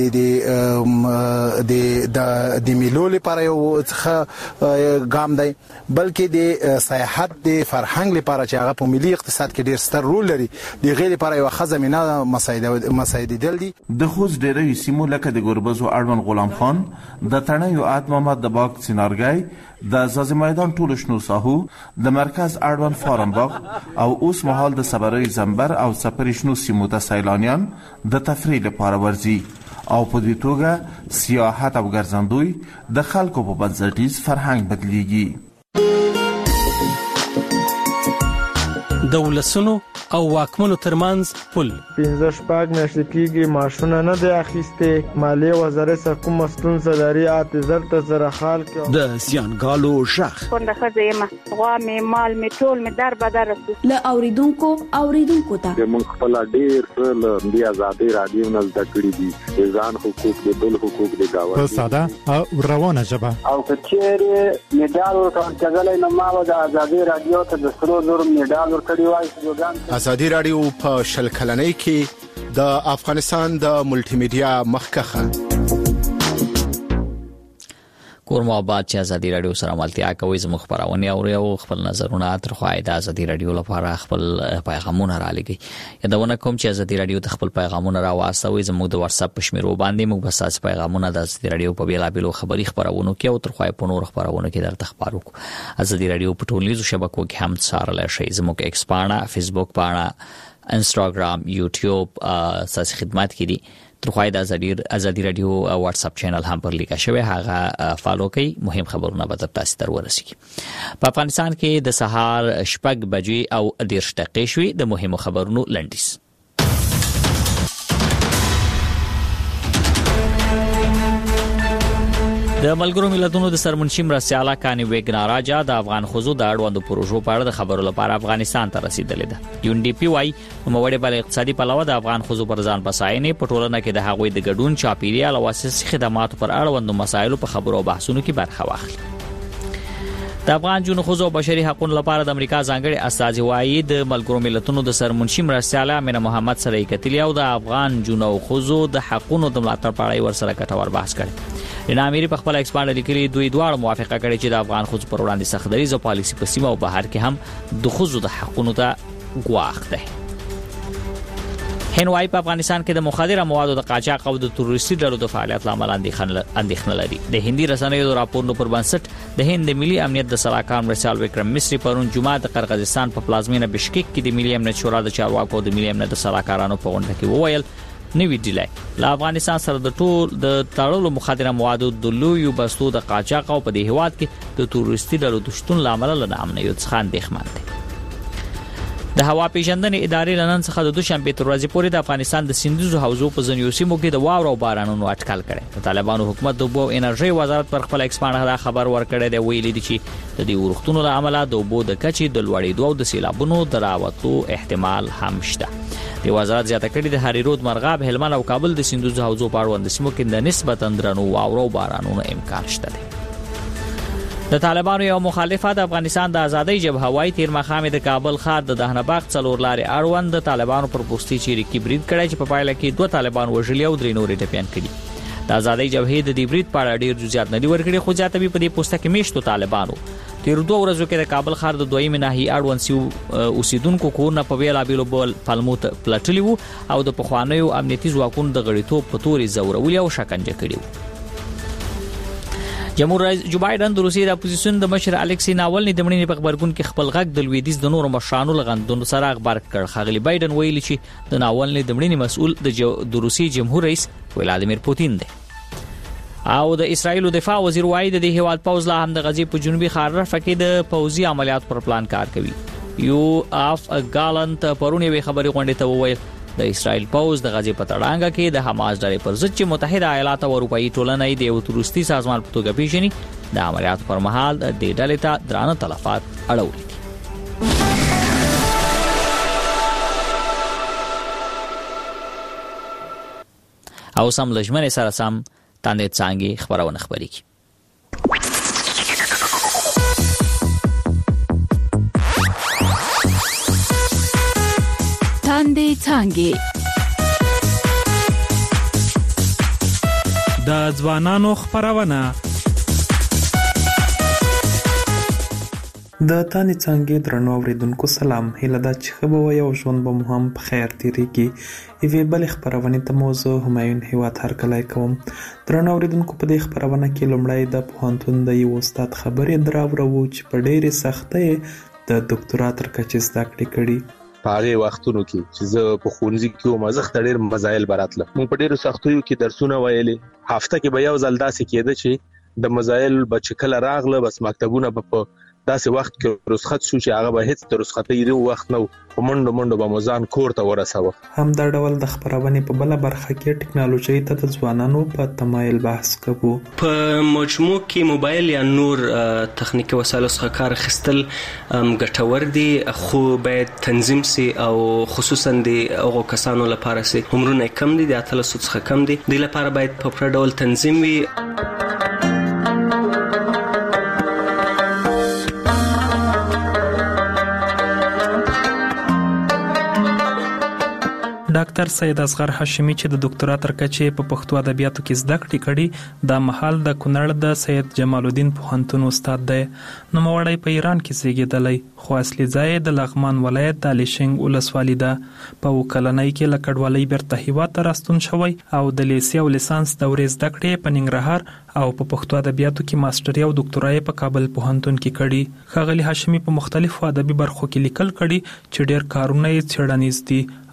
د د د میلو لپاره یو څه ګام دی بلکې د سیاحت د فرهنګ لپاره چې هغه په ملي اقتصاد کې ډیر ستر رول لري د غیر لپاره یو خزمینه مسایده مسایده دل دي. د خوست ډیری سیمو لکه د ګوربزو اړوند غلام خان د تڼیو اد محمد د باغ سینارګای د زازي میدان ټول شنو ساحو د مرکز اړوند فارم باغ او اوس مهال د صبریو زمبر او سپری شنو سیمو ته سیلانیان د تفریح لپاره ورځي او په دې توګه سیاحت او ګرځندوی د خلکو په بنسټیز فرهنګ بدلیږي. د ولسونو او واکمنو ترمنځ پل پنځه شپږ میاشتې کېږي معاشونه نه دی اخیستې مالیې وزارت څخه کومه ستونزه لري اته زر ته زره خال کې د زیانګالو شخ کونډه ښځه یم غوا مې مال مې ټول مې در بدر له اوریدونکو اوریدونکو ته موږ خپل ډېر له دې آزادۍ رادیو نه زده کړي دي ځان حقوق د بل حقوق د گاوند په ساده او روانه ژبه او کچېرې میډال ورکړل کېدل نو ما د آزادۍ رادیو ته د سرو زرو میډال ورکړی وای. ازادي رادیو په شل کلنۍ کې د افغانستان د ملټي میډیا مخکخه کورم آباد چې ازادي رادیو سره ملتیا کوي زموږ خبرونه او یو خپل نظرونه تر خوای د ازادي رادیو لپاره خپل پیغامونه را لګي. یادونه کوم چې ازادي رادیو ته خپل پیغامونه را واستوي زموږ د واتس اپ پښمرو باندې موږ بس تاسو پیغامونه د ازادي رادیو په بیلا بیلو خبري خبرونه کې او تر خوای په نور خبرونه کې درته خبرو کو. ازادي رادیو په ټولنیزو شبکو کې هم څارل شي زموږ ایکس پاڼه فیسبوک پاڼه انستګرام یوټیوب ساسي خدمات کې دي ترخوای د ازادي رادیو واتس اپ چینل هم پر لیکه شوی هغه فالو کړئ. مهم خبرونه به تاسو ته ورسیږي. په افغانستان کې د سهار شپږ بجې او دېرش دقیقې شوي. د مهمو خبرونو لنډیز. د ملګرو ملتونو د سرمنشي مرستیاله کانی ویګناراجا د افغان خوځو د اړوندو پروژو په اړه د خبرو لپاره افغانستان ته رسیدلې ده. یو ان ډي پی وايي نوموړي بل اقتصادي پلوه د افغان خوځو پر ځان بساینې په ټولنه کې د هغوی د ګډون چاپیریال او اساسي خدماتو پر اړوندو مسایلو په خبرو او بحثونو کې برخه واخلي. د افغان جنو خوځو بشري حقوقو لپاره د امریکا ځانګړي استازي وايي د ملګرو ملتونو د سرمنشي مرستیاله امینه محمد سره کتلی او د افغان جنو خوځو د حقوقو د ملاتړ په اړه ورسره کټور بحث کړي. رینا اميري په خپل ایکسپانډ لیکلي دوی دواړه موافقه کړې چې د افغان خوځو پر وړاندې سختدریزه پالیسي په سیمه او بهر کې هم د خوځو د حقوقو ته ګواښ ده. هنوای په افغانستان کې د مخدره موادو د قاچاق او د تروریستي ډلو د فعالیت لامل اندېښنه لري. د هندي رسنیو د راپورونو پر بنسټ د هند ملي امنیت د سلاکار مرسال وکرم مصری پرون جمعه د قرغیزستان په پلازمینه بشکک کې د ملي امنیت شورا د چارواکو د ملي امنیت د سلاکارانو په غونډه کې وویل نوی ډیلای له افغانستان سره د ټول د تړلو مخدره موادو د لویو بستو د قاچاق او په دې هواد کې د تروریستي ډلو د شتون لامل له امنیت څخه اندېښمن دي. د هوا پیژندنې ادارې لنن څخه د دوشنبه تر ورځې پورې د افغانستان د سیندیزو حوزو په ځینو سیمو کې د واورو او بارانونو اټکل کړي. د طالبانو حکومت د اوبو او انرژي وزارت پر خپل ایکسپانډ دا خبر ورکړی دی. ویلي دي چې د دې ورښتونو له امله د اوبو د کچې د لوړېدو او د سیلابونو د راوتلو احتمال هم شته. د وزارت زیاته کړي د هریرود مرغاب هلمند او کابل د سیندیزو حوزو په اړوند سیمو کې د نسبتا درنو واورو او بارانونو امکان شته دی. د طالبانو یو مخالفه د افغانستان د ازادۍ جبهه وايي تیر مخامې د کابل ښار د دهنباغ څلور لارې اړوند د طالبانو پر پوسټي چیرې کې برید کړی چې په پایله کې دوه طالبان وژلي او درې نورې ټپیان کړي. د ازادۍ جبهې د دې برید په اړه ډېر جزئیات نه دي ورکړي، خو زیاتوي په دې پوسټه کې میشتو طالبانو تیر دوه ورځو کې د کابل ښار د دویمې ناحیې اړوند سیو اوسیدونکو کورونه په بیلابیلو بل پلمو ته پلټلي وو او د پخوانیو امنیتي ځواکونو د غړیتوب په تورې زورولي او شکنجه کړي وو. جمهور رئیس جو بایدن د روسیې د اپوزیسیون د مشر الکسی ناولني د مړینې په خبرګون کې خپل غږ د لویدیز د نورو مشرانو لغندونو سره خبر کړ. خغلی بایدن ویلي چې د ناولني د مړینې مسؤل د روسیې جمهور رئیس ولادیمیر پوتین دی. او د اسرایل دفاع وزیر وايي د هیواد پوز لا هم د غزې په جنوبي خار رفح کې د پوزي عملیات پر پلان کار کوي. یو اف ګالنت پرونی به خبري غونډه ته وویل د اسرایل پوز د غزې په تړانګه کې د حماس ډلې پر ضد چې متحده ایالات او اروپאי ټولنې د یو تروریستي سازمان په توګه پیژني د عملیاتو پر مهال د ډلې ته درانه تلفات اړولي دي. او سم لجمن سره سم تاندې څنګه خبرونه خبري کی. تاندې څنګه د ځوانانو خبرونه د تانې څنګه درنو اوریدونکو سلام. هیله ده چې ښه به وي او ژوند به مو هم په خیر تیریږي. یوې بلې خپرونې ته مو زه همایون هیواد هرکلی کوم. درنو اوریدونکو په دې خپرونه کې لومړی د پوهنتون د یو استاد خبرې دراوړو چې په ډېرې سختۍ د ډاکټرا تر کچې زده کړې کړي. په هغه وختونو کې چې زه په ښوونځي کې وم زه ډېر مزایل براتله مو په ډېرو سختیو کې درسونه ویلې. هفته کې به یو ځل داسې کېده چې د مزایل به چې کله راغله بس مکتبونه به په داسې وخت کې رخصت شو چې هغه به هیڅ د رخصتۍ دی وخت نو په منډو منډو به مزان کور ته ورساوه. هم دا ډول د خبرونې په بل برخه کې ټکنالوژي ته د ځوانانو په تمایل بحث کوو. په مجموع کې موبایل یا نور تخنیکی وسایلو څخه کار اخیستل ګټور دي، خو باید تنظیم سي او خصوصا د هغو کسانو لپاره سي عمرونه کم دي، د اتلسو څخه کم دي، د لپاره باید په پوره ډول تنظیم وي. ډاکټر سید اصغر هاشمي چې د ډاکټرا تر کچې په پښتو ادبیاتو کې زده کړې کړي د مهال د کونړ د سید جمال الدین پوهنتون استاد دی. نوموړی په ایران کې زیږېدلی خو اصلي ځای د لغمان ولایت د الیشنګ ولسوالي ده. په اووه کلنۍ کې له کډوالۍ بیرته هیواد ته راستون شوی او د لیسې او لیسانس دورې زده کړې په ننګرهار او په پښتو ادبیاتو کې ماستري او ډاکټرا په کابل پوهنتون کې کړي. ښاغلي هاشمي په مختلفو ادبي برخو کې لیکل کړي چې ډېر کارونه یې څېړنیز دي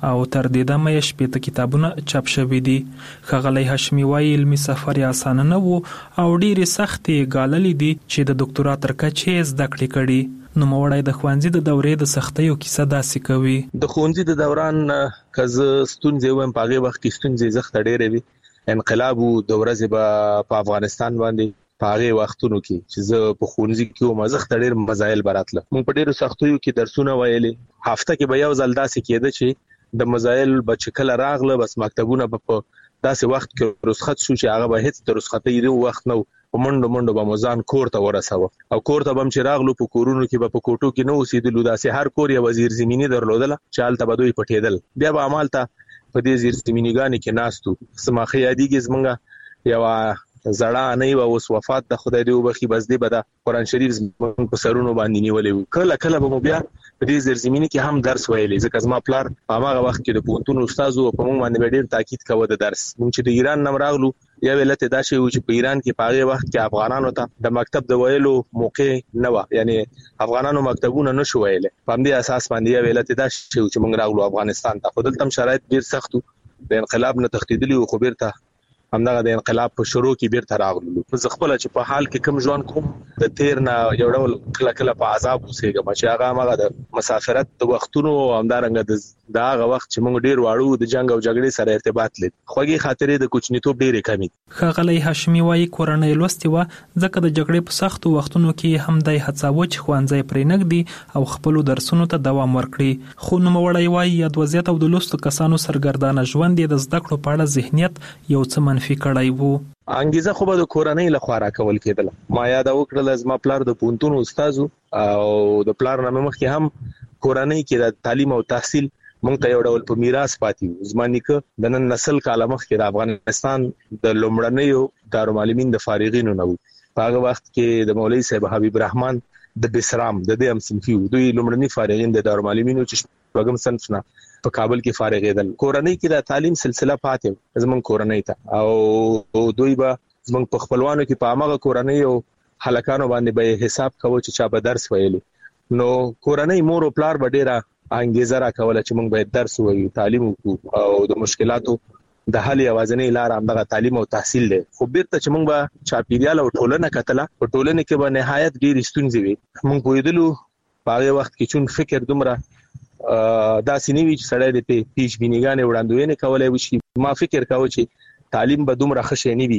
او تر دې دمه یې شپږ کتابونه چاپ شوي دي. ښاغلی هاشمي وايي علمي سفر یې اسانه نه و او ډېرې سختې ګاللې دي چې د ډاکټرا تر کچې زده کړې کړي. نو موړی د ښوونځي د دورې د سختیو کیسه داسې کوي. د ښوونځي د دوران کزه ستونزې ویم په هغه وخت کې ستونزې زخت ډېرې وي. انقلاب د ورځې به په افغانستان باندې په هغه وختونو کې چې زه په ښوونځي کې وم زخت ډېر مزایل براتله. مونږ په ډېرو سختیو کې درسونه ویلې. هفته کې به یو ځل داسې کېده چې د مزایل بچ کله راغله بس مکتبونه په داسې وخت کې رخصت شو چې هغه به هیڅ د رخصتۍ دی وخت نو په منډو منډو به مزان کور ته ورساوه او کور ته بم چې راغلو په کورونو کې به په کوټو کې نو اوسېدلو. داسې هر کور یو وزیر زمینی درلودله چې حالت به دوی پټېدل. بیا به عمل ته په دې زیر زمینیګانی کې ناستو. سماخه یادېږي زمونږ یو زړه نه و اوس وفات د خدای دی وبخي بس دی به د قران شریف زمونږ په سرونو باندې نیولې. کله کله به مو بیا په دې زیر زمینی کې هم درس ویلې ځکه زما پلار په هغه وخت کې د پونتون استاد او په موږ باندې ډېر تاکید کاوه د درس. موږ چې د ایران نم راغلو یا ولته دا شی و چې په ایران کې په هغه وخت کې افغانانو ته د مکتب د ویلو موقع نه و. یعنی افغانانو مکتبونه نشو ویل. په همدې اساس باندې یا ولته دا شی و چې موږ راغلو افغانستان ته. خو دلته شرایط ډېر سخت د انقلاب نه تختیدلی او خو بیرته همدغه د انقلاب په شروع کې بیرته راغلو. زه خپل چې په حال کې کم ژوند کوم د تیر نه یو ډول کله کله په عذاب اوسېږم چې هغه هغه د مسافرت د وختونو همدارنګه د هغه وخت چې موږ ډیر واړو د جنگ او جګړې سره ارتباط لري. خوږی خاطرې د کوچنیتوب ډېرې کمی. ښاغلی هاشمي وايي کورنۍ لوستي و ځکه د جګړې په سختو وختونو کې هم د هڅاوه چې ښوونځی پرې نږدي او خپل درسونو ته دوام ورکړي. خو نوموړی وايي یاد وضعیت او د لوستو کسانو سرګردانه ژوند د زده کړو په اړه ذهنیت یو څه منفي کړی وو. انګیزه خو به د کورنۍ لخوا راکول کېدل. ما یاد وکړل زما پلار د پونتون استاد او د پلار نه مخکې هم کورنۍ کې د تعلیم او تحصیل مونږ ته یو ډول په میراث پاتې. زما نیکه د نن نسل کاله مخکې د افغانستان د لومړنیو دارالمعلمین د فارغینو نه و. په هغه وخت کې د مولوی صاحب حبیب الرحمن د بسرام د دې هم صنفي دوی لومړني فارغین د دارالمعلمینو چې وګم صنف نه په کابل کې فارغېدل. کورنۍ کې د تعلیم سلسله پاتې زمونږ کورنۍ ته او دوی به زمونږ په خپلوانو کې په هغه کورنۍ او هلکانو باندې به حساب کوو چې چا به درس ویلي. نو کورنۍ مور او پلار به ډېره انګیزه راکوله چې موږ باید درس ووایو تعلیم وکړو او د مشکلاتو د حل یوازینۍ لار همدغه تعلیم او تحصیل دی. خو بیرته چې موږ به چاپیریال او ټولنه کتله په ټولنه کې به نهایت ډېرې ستونزې وي. موږ پوهېدلو په هغه وخت کې چون فکر دومره دا سنوي چې سړی د پیش بینیګانې وړاندوینې کولای وشي. ما فکر کاوه چې تعلیم به دومره ښه شی نه وي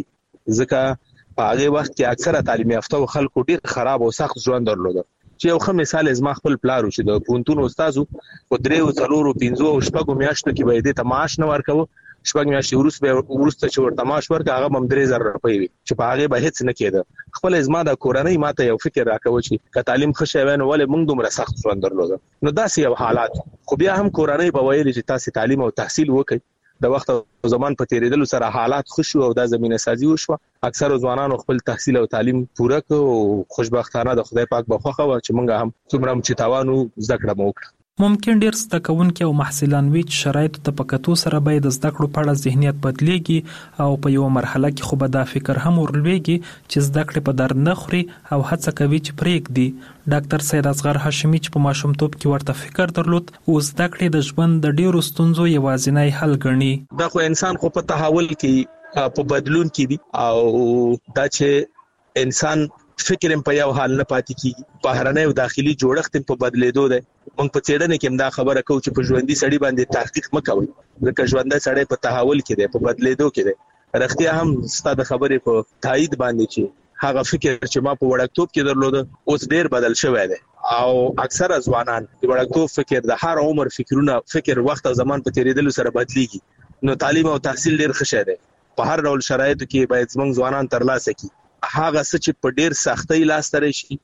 ځکه په هغه وخت کې اکثره تعلیم یافته خلکو ډېر خراب او سخت ژوند درلود. چې یو ښه مثال زما خپل پلار چې د پونتون استاد او درې څلورو پنځو او شپږو میاشتو کې به دې ته معاش نه ورکوه. شپږ میاشتې وروسته وروسته چې ورته معاش ورکړه هغه هم درې زره روپۍ وي چې په هغه به هیڅ نه کېده. خپل زما د کورنۍ ماته یو فکر راکوه چې که تعلیم ښه شی وای نو ولې موږ دومره سخت ژوند درلود. نو داسې یو حالات. خو بیا هم کورنۍ به ویل چې تاسو تعلیم او تحصیل وکړئ. د وخت او زمان په تیریدلو سره حالات خوشو او د زمينه سازي وشو. اکثر ځوانانو خپل تحصیل او تعلیم پوره کړ او خوشبختانه د خدای پاک بخښه و چې موږ هم څومره چې تاوانو زده کړه مو وکړه. ممکن ډیر زده کوونکي او محصلان وی چې شرایط ته په کتو سره باید د زده کړو په اړه ذهنیت بدلیږي او په یو مرحله کې خو به دا فکر هم ورلويږي چې زده کړې په درد نه خوري او هڅه کوي چې پرېږدي. ډاکټر سید اصغر هاشمي چې په ماشومتوب کې ورته فکر درلود او زده کړې د ژوند د ډیرو ستونزو یوازینی حل ګڼي. دا خو انسان خو په تحول کې په بدلون کې دی او دا چې انسان فکر هم په یو حال نه پاتې کیږي. بهرنی او داخلي جوړښت په بدلیدو دی. موږ په څېړنه کې هم دا خبره کوو چې په ژوندۍ سړي باندې تحقیق مکوئ ځکه ژوندۍ سړی په تحول کې دی په بدلیدو کې دی. رښتیا هم ستاسو د خبرې په تایید باندې چې هغه فکر چې ما په وړکتوب کې درلود اوس ډیر بدل شوی دی او اکثره ځوانان د وړکتوب فکر د هر عمر فکرونه فکر وخت او زمان په تیریدلو سره بدلیږي. نو تعلیم او تحصیل ډیر ښه شی دی. په هر ډول شرایطو کې باید زموږ ځوانان ترلاسه کړي. هغه څه چې په ډیر سختۍ لاس ته راشي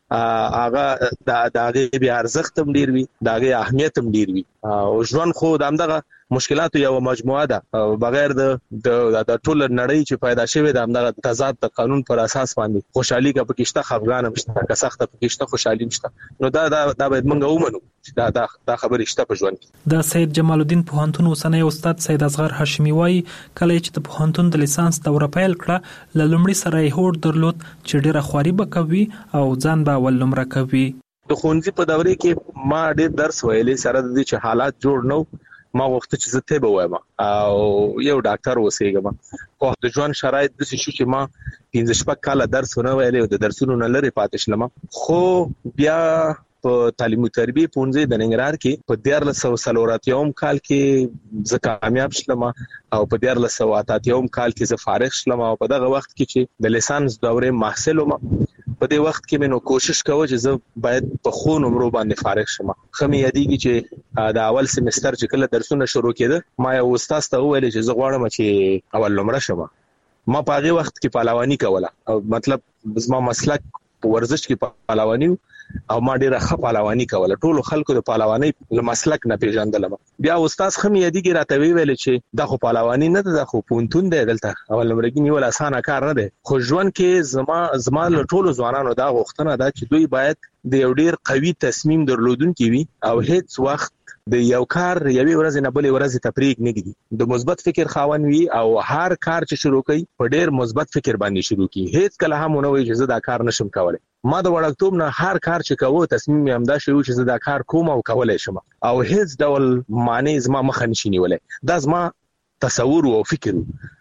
هغه د هغې بیا ارزښت هم ډیر وي د هغې اهمیت هم ډیر وي او ژوند خو د همدغه مشکلاتو یو مجموعه ده بغیر د د ټول نړۍ چې پیدا شوې ده همدغه تضاد د قانون پر اساس باندې خوشحالي کا پکې شته خفګان هم شته که سخته پکې شته خوشحالي هم شته. نو دا دا دا باید موږ ومنو چې دا دا دا خبرې شته په ژوند کې. د سید جمال الدین پوهنتون اوسنی استاد سید اصغر هاشمي وايي کله چې د پوهنتون د لیسانس دوره پیل کړه ل لومړي سره یې هوډ درلود چې ډیره خواري به کوي او ځان به ول لمره کوي. د ښوونځي په دورې کې ما ډېر درس ویلې سره د دې چې حالات جوړ نو ما وخت چې زه ته به وایم او یو ډاکټر وسېګم خو د ژوند شرایط د شې چې ما پنځه شپږ کاله درس ونه ویلې او د درسونو نه لري پاتې شلم خو بیا په تعلیم او تربیه پونځه د ننګرهار کې په دیارلس سوه څلوراتیوم کال کې زه کامیاب شلم او په دیارلس سوه اتاتیوم کال کې زه فارغ شلم او په دغه وخت کې چې د لیسانس دورې محصل وم په دې وخت کې مې نو کوشش کوم چې زه باید په خو نمرو باندې فارغ شم خمه یادېږي چې د اول سمستر چې کله درسونه شروع کېده ما یو استاد ته وویل چې زه غواړم چې اول نمره شم ما په هغه وخت کې پهلواني کوله او مطلب زما مسلک په ورزش کې پهلواني او ما ډیره ښه پهلواني کوله ټول خلکو د پهلواني له مسلک نه پیژندلم بیا استاد خمه یادېږي راته ویل چې دا خو پهلواني نه ده خو پونتون دی دلته اول نمرګي نیول اسانه کار نه دی خو ژوند کې زما زما له ټولو ځوانانو دا غوښتنه ده چې دوی باید د یو ډیر قوي تصمیم درلودونکي وي او هیڅ وخت د یو کار یوې ورځې نه بلې ورځې تفریق نه کیږي د مثبت فکر خاوند وي او هر کار چې شروع کوي په ډیر مثبت فکر باندې شروع کوي هیڅ کله هم نه وي چې زه دا کار نشم کولای ما د وړکتوب نه هر کار چې کوو تصمیم یې همدا شوی چې زه دا کار کوم او کولای شم او هیڅ ډول معنی زما مخ نشي نیولای دا زما تصور او فکر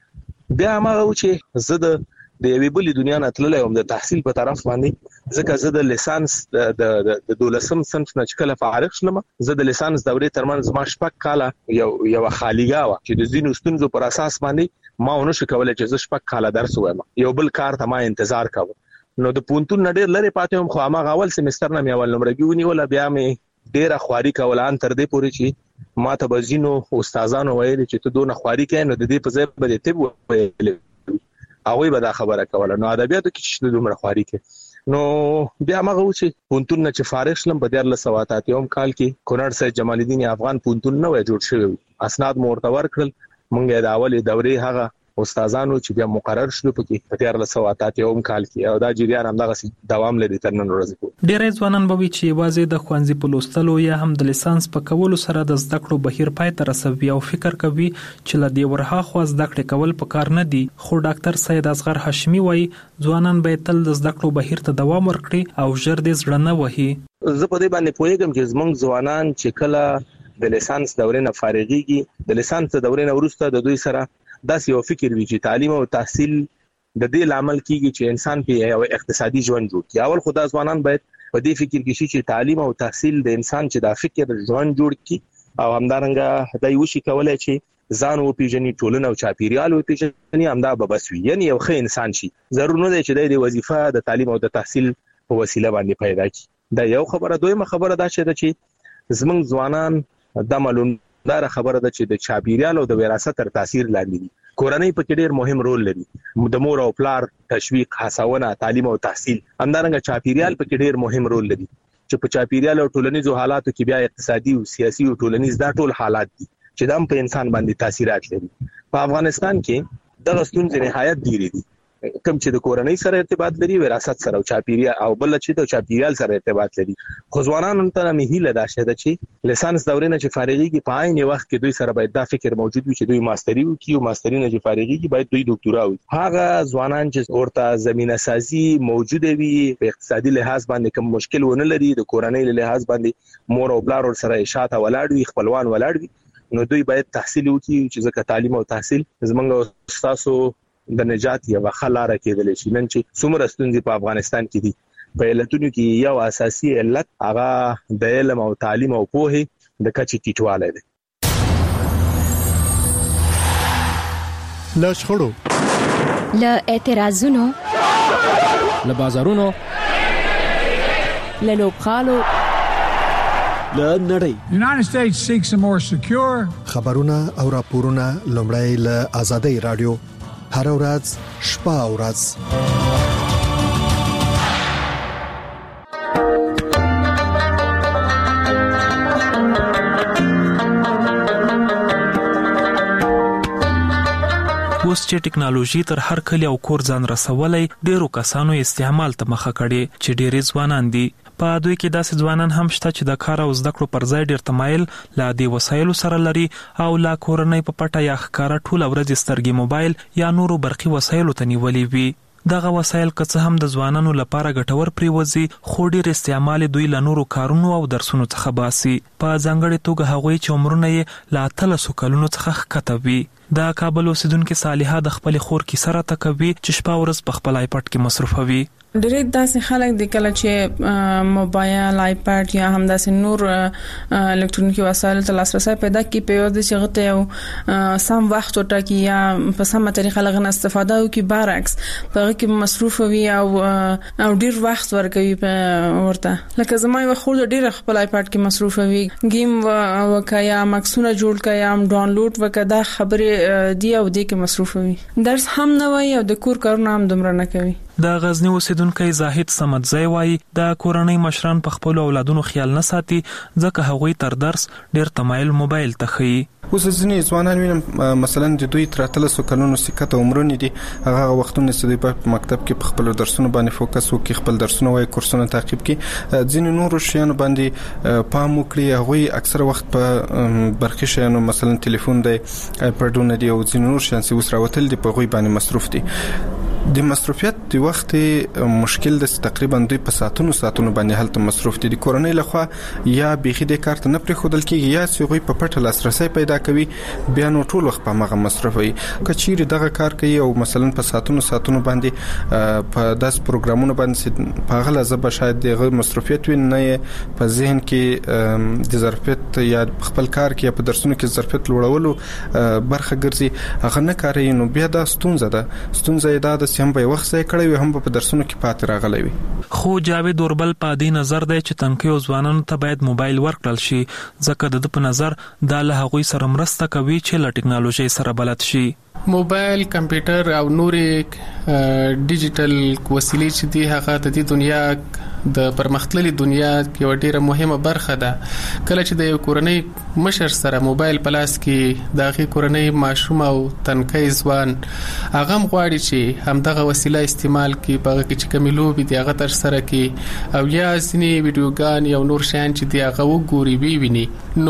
بیا ما غو چې زه د د یوې بلې دنیا نه تللی وم د تحصیل په طرف باندې ځکه زه د لیسانس د د دولسم صنف نه چې کله فارغ شلم زه د لیسانس دورې ترمنځ زما شپږ کاله یو یو خالیګا وه چې د ځینو ستونزو پر اساس باندې ما ونه شو کولی چې زه شپږ کاله درس ووایم یو بل کار ته ما انتظار کوم نو د پونتون نه ډېر لرې پاتې وم خو هماغه اول سمستر نه مې اول نمرګي ونیوله بیا مې ډېره خواري کوله ان تر دې پورې چې ما ته به ځینو استادانو ویلي چې ته دونه خواري کوې نو د دې په ځای به دې طب ویلی هغوی به دا خبره کوله نو ادبیاتو کې چې دومره خواري کوي نو بیا مغه و چې پونتون نه چې فارغ شلم په دیارلس سوه اتاتیوم کال کې کونړ سید جمال الدین افغان پونتون نه وای جوړ شوی اسناد مو ورته ورکړل مونږه د اولې دورې هغه استادانو چې بیا مقرر شول پکې په دیارلس سوه اتاتیوم کال کې او دا جریان همدغه دوام لري تر نن ورځې ډېر ځوانان به چې یوازې د ښوونځي په لوستلو یا هم د لیسانس په کولو سره د زده کړو بهیر پای ته رسوي او فکر کوي چې له دې ورهاخوا زده کړې کول پکار نه دي خو ډاکټر سید اصغر هاشمي وایي ځوانان باید تل د زده کړو بهیر ته دوام ورکړي او ژر دې زړه نه وهي زه په دې باندې پوهیږم چې زموږ ځوانان چې کله د لیسانس دورې نه فارغيږي د لیسانس دورې نه وروسته د دوی سره داسې یو فکر وی چې تعلیم او تحصیل د دې لامل کیږي چې انسان په یو اقتصادي ژوند جوړ کړي اول خدای ځوانان باید په دې فکر کې شي چې تعلیم او تحصیل د انسان چې د فکر ژوند جوړ کړي او همدارنګه د یو شي کولای چې ځان او پیژني ټولنه او چاپیریال او پیژني همدا به بس وي یعنی یو ښه انسان شي ضرور نه دی چې د وظیفه د تعلیم او د تحصیل په وسیله باندې پیدا کړي دا یو خبره دویمه خبره دا چې زمونږ ځوانان د معلوم دا خبره ده چې د چاپیریال او د وراثت تر تاثیر لاندې دي کورنۍ په کې ډېر مهم رول لري د مور او پلار تشویق هڅونه تعلیم او تحصیل همدارنګه چاپیریال په کې ډېر مهم رول لري چې په چاپیریال او ټولنیزو حالاتو کې بیا اقتصادي او سیاسي او ټولنیز دا ټول حالات دي چې دا په انسان باندې تاثیرات لري په افغانستان کې دغه ستونزې نهایت ډېرې دي کوم چې د کورنۍ سره ارتباط لري وراثت سره او چاپیریال او بل چې د چاپیریال سره ارتباط لري خو ځوانانو ته مې هیله ده چې لیسانس دورې نه چې فارغيږي په عین وخت کې دوی سره باید دا فکر موجود وي چې دوی ماستری وکړي او ماستری نه چې فارغيږي باید دوی ډاکټورا وکړي هغه ځوانان چې ورته زمينه سازي موجوده وي په اقتصادي لحاظ باندې کوم مشکل ونه لري د کورنۍ له لحاظ باندې مور او پلار سره شاته ولاړ وي خپلوان ولاړ وي نو دوی باید تحصیل وکړي چې ځکه تعلیم او تحصیل زمونږ استادو د نجات یو خلاره کېدل شي نن چې څومره ستونزې په افغانستان کې دي په علتونو کې یو اساسي علت هغه د علم او تعلیم او پوهه د کچې ټیټوالی دی له شخړو له اعتراضونو له بازارونو له لوبغالو له نړۍ United States seeks a more secure خبرونه او راپورونه لومړی له آزادۍ رادیو هر ورځ شپه او ورځ اوس چې ټکنالوژي تر هر کلی او کور ځان رسولای ډیرو کسانو استعمال ته مخه کړي چې ډېر ځوانان دي په دوی کې داسې ځوانان هم شته چې د کار او زده کړو پر ځای ډېر تمایل لا د وسایلو سره لري او لا کورنۍ په پټه یا ښکارا ټول ورځ سترګې موبایل یا نورو برقي وسایلو ته نیولې وي دغه وسایل که څه هم د ځوانانو لپاره ګټور پریوزي خو ډیر استعمال دوی له نورو کارونو او درسونو څخه باسي. په ځانګړې توګه هغوی چې عمرونه یې له اتلسو کلونو څخه ښکته وي. د کابل اوسیدونکې صالحه د خپلې خور کیسه راته کوي چې شپه ورځ په خپل آیپډ کې مصروفوي. ډېر داسې خلک د کله چې موبایل آیپډ یا هم داسې نور الکترونیکي وسایل ته لاسرسي پیدا کړي په یوه د شغته یو سم وخت ورټاکي یا په سمه طریقه لغنه استفاده وکړي برعکس په هغه کې مصروف وي او او ډېر وخت ورکوي په ورته. لکه زما یو خور ډېر خپل آیپډ کې مصروف وي، گیم وکایا مکسونه جوړ کایا ډاونلوډ وکړه خبرې دی او دی کې مصروف وي. درس هم نه وای او د کور کارونه هم دومره نه کوي. د غزنی اوسیدونکو زاهد سمدزی وایي د کورنۍ مشران په خپل اولادونو خیال نه ساتي ځکه هغوی تر درس ډیر تمایل موبایل ته ښیي. اوس ځینې ځوانان وینم مثلا د دوی تر اتلسو کلونو سکته عمرونه دي، هغه وختونه چې دوی په مکتب کې په خپل درسونو باندې فوکس وکړي، خپل درسونه وایي، کورسونه تعقیب کړي، ځینې نورو شیانو باندې پام وکړي. هغوی اکثره وخت په برخي شیانو مثلا ټلیفون دی، آیپډونه دي او ځینې نور شیان چې اوس راوتل دي په هغوی باندې مصروف دي. د مصروفیت د وخت مشکل د تقریبا دوی په ساعتونو ساعتونو باندې هلته مصروف دي. د کورنۍ لخوا یا بيخي د کارت نه پرې خودل کېږي یا چې غوي په پټه لاسرسي پیدا کوي بیا نو ټول وخت په مغه مصروف وي. کچېری دغه کار کوي او مثلا په ساعتونو ساعتونو باندې په داس پروګرامونو باندې په غلا زبه شاید دغه مصروفیت وي نه په ذهن کې د ظرفیت یا خپل کار کې په درسونو کې ظرفیت لوړولو برخه ګرځي هغه نه کوي. نو بیا دا ستونزه ده ستونزه ده چې هم به وخت ځای کړی وي هم په درسونو کې پاتې راغلی وي. خو جاوید اوربل په دې نظر دی چې تنکیو ځوانانو ته باید موبایل ورکړل شي ځکه د په نظر دا له هغوی سره مرسته کوي چې له ټکنالوژي سره بلد شي. موبایل، کمپیوټر او نورې ډیجیټل وسیلې چې دی هغه د دې دنیا د پرمختللي دنیا کې ډیره مهمه برخه ده. کله چې د یو کورنۍ مشر سره موبایل په لاس کې د هغې کورنۍ ماشوم او تنکی ځوان هغه هم غواړي چې همدغه وسیله استعمال کړي، په هغه کې چې کومې لوبې دي هغه ترسره کړي او یا ځینې ویډیوګان یا نور شیان چې دی هغه وګوري وویني.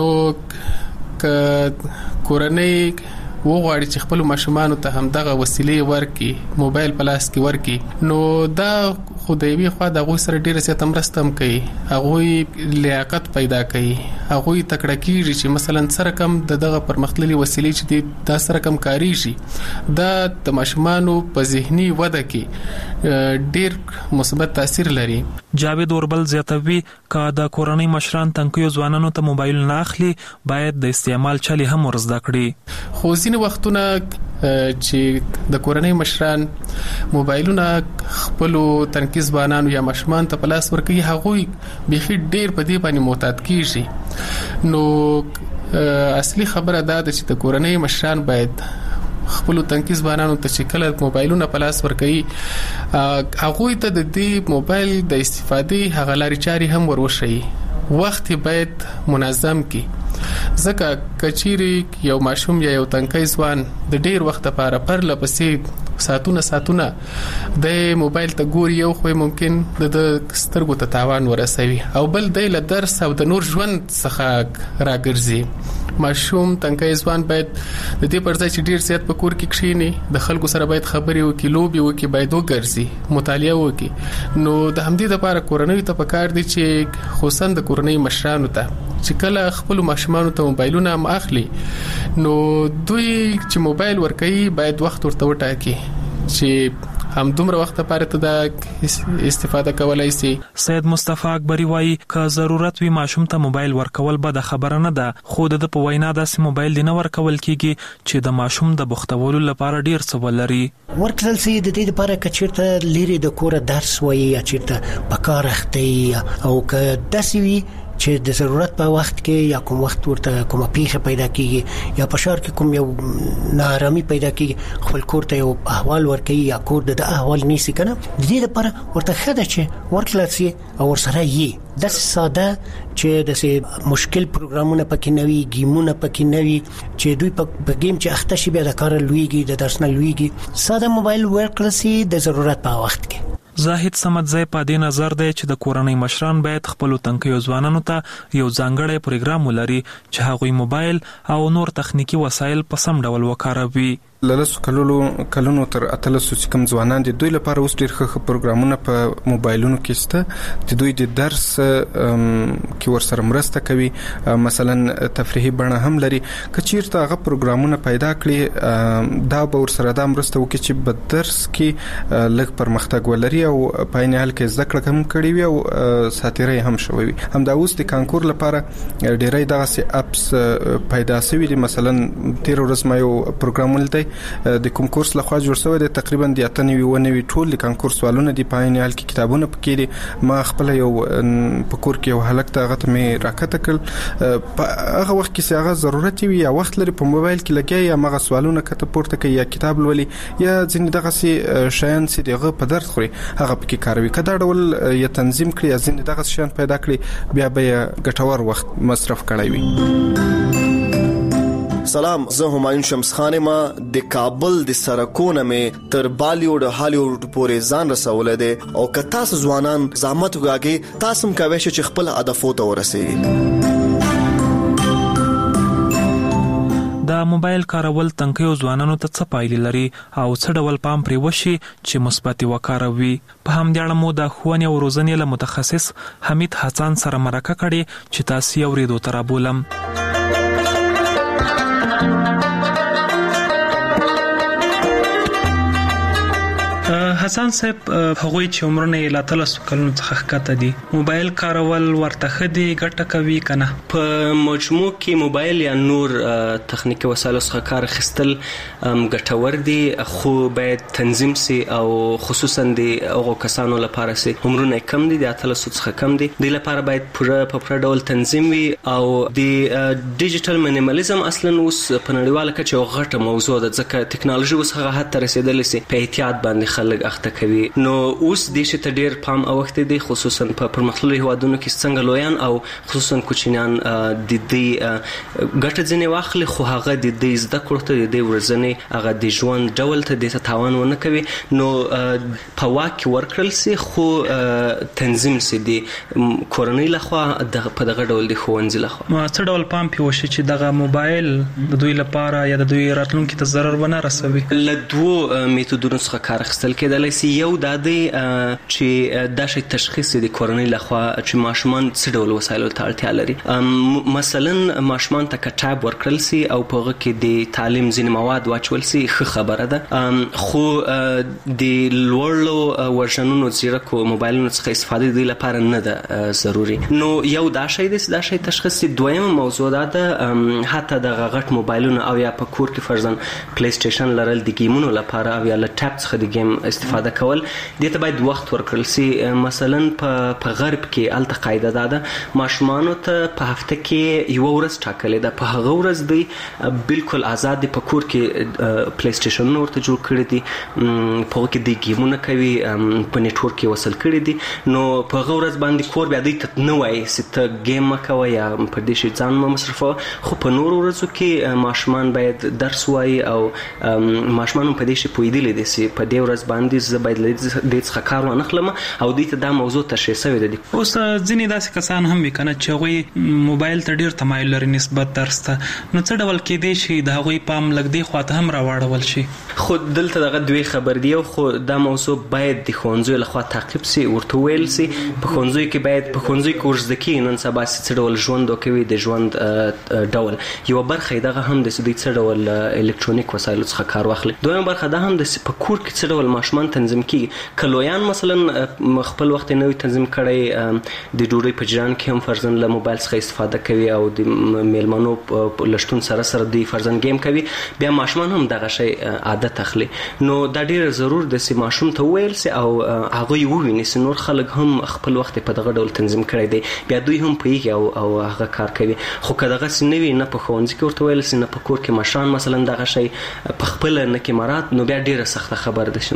نو که کورنۍ وغواړي چې خپل ماشومان ته هم دغه وسیلې ورکړي، موبایل په لاس کې ورکړي، نو دا خدایوي خو د غوي سره ډیره زیاته مرسته هم کوي. هغه لیاقت پیدا کوي، هغه تکړه کیږي چې مثلا سره کم دغه پرمختللي وسیلې چې دا سره کم کاری شي دا د ماشومانو په ذهني وده کې ډیر مثبت تاثیر لري. جاوید اوربل زیاتوي چې د کورنۍ مشران تنکیو ځوانانو ته موبایل نه اخلي باید د استعمال چلي هم ورزده کړي. خو ځینې وختونه چې د کورنۍ مشران موبایلونه خپل تنکي ځوانانو یا ماشومان ته پلاس ورکوي هغوی بيخي ډیر په دې باندې معتاد کیږي. نو اصلي خبره دا ده چې د کورنۍ مشران باید خپل تنکي ځوانانو ته چې کله موبایلونه پلاس ورکوي هغوی ته د دې موبایل د استفادې هغه لارې چارې هم وروښيي. وخت باید منظم کی ځکه کچيري یو ماشوم یا یو تنکي ځوان د ډیر وخت لپاره پر لپسې ساتونه ساتونه د موبایل ته ګوري یو خو ممکن د سترګو ته تاوان ورسوي او بل د درس او د نور ژوند څخه راګرځي. ماشوم تنکي ځوان باید د دې پر ځای چې ډیر زیات په کور کې کښینی د خلکو سره باید خبرې وکړي، لوبي وکړي، باید وګرځي، مطالعه وکړي. نو د همدې لپاره کورنۍ ته پکار دي چې خصوصا د کورنۍ مشرانو ته چې کله خپل ماشومان ته موبایلونه هم اخلي نو دوی چې موبایل ورکوي باید وخت ورته وټاکي چې هم دومره وخت لپاره ته د استفاده کولای شي. سید مصطفی اکبری وایي که ضرورت وي ماشوم ته موبایل ورکول به د خبره نه ده، خو د په وینا داسې موبایل دی نه ورکول کیږي چې د ماشوم د بوختولو لپاره ډیر څه ولري. ورکړل سي د دې لپاره کچیرته لري د کور درس وایي یا چیرته په کار اخته او که داسې وي چې د ضرورت په وخت کې یا کوم وخت ورته کومه پیښه پیدا کیږي یا په شهر کې کوم یو ناارامي پیدا کیږي خپل کور ته یو احوال ورکوي یا کور د احوال نیسي کنه د دې لپاره ورته خده چې ورکړل سي او ورسره یې د ساده چې د مشکل پروګرامونه پکې نوي، گیمونه پکې نوي چې دوی په گیم چې اخته شي بیا د کار لویږي د درس نه لویږي. ساده موبایل ورکړل سي د ضرورت په وخت کې. زاهد سمدزی په دې نظر دی چې د کورنۍ مشران باید خپل تنکیو ځوانانو ته یو ځانګړی پروګرام ولري چې هغوی موبایل او نور تخنیکی وسایل په سم ډول وکاروي. لاسو کلونو کلونو تر اتلسو چې کوم ځوانان دي دوی لپاره اوس ډېر ښه پروګرامونه په موبایلونو کې شته چې دوی د درس کې ورسره مرسته کوي، مثلا تفریحي بڼه هم لري. کچیرته هغه پروګرامونه پیدا کړي دا به ورسره دا مرسته وکړي چې په درس کې لږ پرمختګ ولري او په عین حال کې زده کړه هم کړي وي او ساتیري هم شوي وي. همدا اوس د کانکور لپاره ډېرې دغه اپس پیدا شوي دي. مثلا تیر ورځ ما یو پروګرام ولید د کوم کورس لخوا جوړ شوی دی، تقریبا د اتنوي ونوي ټول د کانکور سوالونه دی، په عین حال کې کتابونه پکې دي. ما خپل یو پکور کې یو هلک ته غته مې راکته کړ، په هغه وخت کې هغه ضرورت وي یا وخت لري په موبایل کې لګي یا مغه سوالونه کته پورته کوي یا کتاب لولي یا ځینې دغه سي شیان چې دغه په درس خوري هغه پکې کاروي. کدا ډول یا تنظیم کړی یا ځینې دغه شیان پیدا کړی بیا به ګټور وخت مصرف کړی وي. سلام، زه همایون شمس خان ما د کابل د سرکونه مې تر بالیوډ هالیوډ پورې ځان رسولې ده او که تاسو ځوانان زحمت وکړئ تاسو هم کوئ چې خپل هدفو ته ورسیږئ. د موبایل کارول تنکیو ځوانانو ته څه پایلې لري او څه ډول پام پرې وشي چې مثبت وکاروي؟ په همدې اړه مو د ښوونې او روزنې له متخصص حمید حسن سره مرکه کړې چې تاسو یې اورېدو ته رابولم. حسن صاحب، هغه چې عمرونه یې لا تلسو کلونو څخه ښکته دي، موبایل کارول ورته خدي ګټه کوي کنه؟ په مجموع کې موبایل یا نور تخنیکی وسایلو څخه کار اخیستل ګټور دي، خو باید تنظیم سي او خصوصا د هغو کسانو لپاره سي عمرونه کم دي، د اتلسو څخه کم دي، د لپاره باید پوره په پوره ډول تنظیم وي. او د ډیجیټل مینیمالیزم اصلا اوس په نړیواله کچه یو غټه موضوع ده، ځکه ټکنالوژي اوس هغه حد ته رسیدلې سي په احتیاط باندې خلک اخته کوي. نو اوس د شي ته ډیر پام اوخته دي، خصوصا په پرمختللي هوادونو کې څنګه لویان او خصوصا کوچنیان د دې ګټه ځنې واخلي، خو هغه د دې زده کړو ته د ورځنې هغه د ژوند ډول ته د تاوان ونه کوي. نو په واک ورکړل سي، خو تنظیم سي د کورنۍ لخوا د په دغه ډول د ښوونځي لخوا. ما څه ډول پام پیوشي چې دغه موبایل د دوی لپاره یا د دوی راتلونکي ته ضرر ونه رسوي؟ له دوه میتودونو څخه کار اخیستل کېدلی سي. یو دا دی چې دا شی تشخیص د کورنۍ لخوا چې ماشومان څه ډول وسایلو ته اړتیا لري. مثلا ماشومان ته کتاب ورکړل سي او په هغه کې د تعلیم ځینې مواد واچول سي، ښه خبره ده، خو د لوړو ورژنونو زیرکو موبایلونو څخه استفاده د لپاره نه ده ضروري. نو یو دا شی دی دا شی تشخیص. دویمه موضوع ده حتی د غټ موبایلونو او یا په کور کې فرضاً پلی سټیشن لرل د گیمونو لپاره او یا له ټاب څخه د گیم استفاده کول، دې ته باید وخت ورکړل سي. مثلا په په غرب کې الته قاعده ده ماشومانو ته په هفته کې یو ورځ ټاکلې ده، په هغه ورځ دی بالکل آزاد دي، په کور کې پلی سټیشن ورته جوړ کړی دي، په هغه کې د گیمونه کوي، په نیټورک کې وصل کړی دي. نو په هغه ورځ باندې کور بیا دې نه وایي چې ته گیم مکوه یا په دې شي ځان مه مصرفوه، خو په نورو ورځو کې ماشومان باید درس وایي او ماشومان په دې شي پوهېدلی دي چې په دې ورځ باندې زه باید له دې څخه کار وانه خلم او دې ته دا موضوع تشریح شوې ده. اوس ځینې داسې کسان هم وي کنه چې هغوی موبایل ته ډېر تمایل لري نسبت درس ته، نو څه ډول کېدی شي د هغوی پام لږ دې خواته هم راواړول شي؟ خو دلته دغه دوی خبر دی، خو دا موضوع باید د ښوونځیو لخوا تعقیب سي، ورته ویل سي په ښوونځیو کې باید په ښوونځیو کې ورزده کېږي نن سبا څه ډول ژوند وکوي، د ژوند ډول یوه برخه یې دغه هم د دوی څه ډول الکترونیک وسایلو څخه کار واخلي. دویمه برخه دا هم د په کور کې څه ډول ماشومان تنظیم کېږي. کلویان مثلا خپل وخت نوی تنظیم کړی، د ډوډۍ په جریان کې هم فرضاً له موبایل څخه استفاده کوي او د میلمنو لشتون سره سره دوی فرضاً گیم کوي، بیا ماشومان هم دغه شی عادت اخلي. نو دا ډېر ضرور ده چې ماشوم ته وویل سي او هغوی وویني چې نور خلک هم خپل وخت په دغه ډول تنظیم کړی دی، بیا دوی هم پوهېږي او او هغه کار کوي. خو که دغسې نه وي، نه په ښوونځي کې ورته ویل سي، نه په کور کې مشران مثلا دغه شی په خپله نه کې مرات، نو بیا ډېره سخته خبره ده چې ماشوم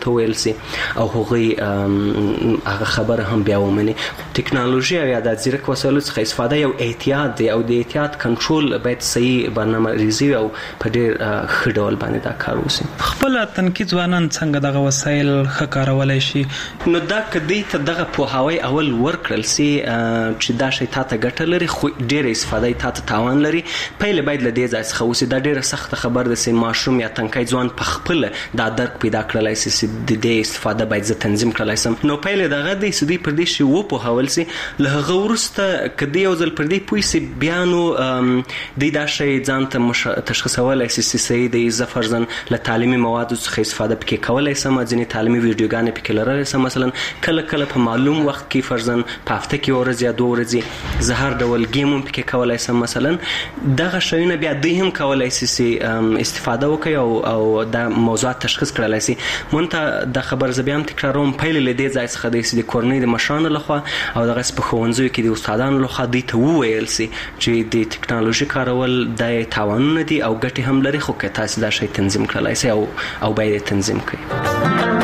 ته ویل سي او هغه هغه خبره هم بیا ومني. ټکنالوژي او د ځیرک وسایلو څخه استفاده یو احتیاط دی او د احتیاط کنټرول باید صحیح برنامه ریزي او په ډېر ښه ډول باندې دا کار وشي. خپل تنکي ځوانان څنګه دغه وسایل ښه کارولای شي؟ نو دا کدی ته دغه پوهاوی اول ورکړل سي چې دا شی تاسو ګټه لري خو ډېر استفاده تاسو تاوان لري. پهله باید له دې ځای څخه وسی دا ډېر سخت خبر ده چې ماشوم یا تنکي ځوان په خپل دا درک پیدا کړلای شي چې د دې استفاده باید ز تنظیم کړلای سم. نو پهله دغه د سدي پر دې شی وو په حواله سي له غورسته کدی یو ځل پر دې پوي سي بیانو د دا شی ځان ته تشخیصولای شي چې سي د زفرزن له تعلیمي موادو څخه استفاده پکې کولای سم. ځینې تعلیمي ویډیوګانې پکې لرلای سم مثلا کله کله په معلوم وخت کې فرزن په هفته کې ورځ یا دوه ورځې زهر ډول گیم پکې کولای سم. مثلا دغه شیونه بیا دوی هم کولای شي استفاده وکړي او او د موضوعات تشخیص کړلای شي. مونته د خبر زبیام تکراروم پهل له دې ځای څخه د کورنۍ د مشرانو لخوا او دغه په ښوونځیو کې د استادانو لخوا دوی ته وویل شي چې د ټکنالوژي کارول د تاوانونه دي او ګټې هم لري خو که تاسو دا شی تنظیم کړلای شئ او او باید تنظیم کړئ.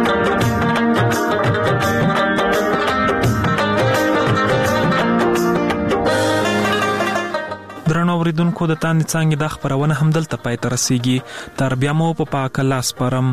درنو اوریدونکو د تاند څنګه د خبرونه هم دلته پای ته رسیږي. تر بیا مو په پاک الله سپارم.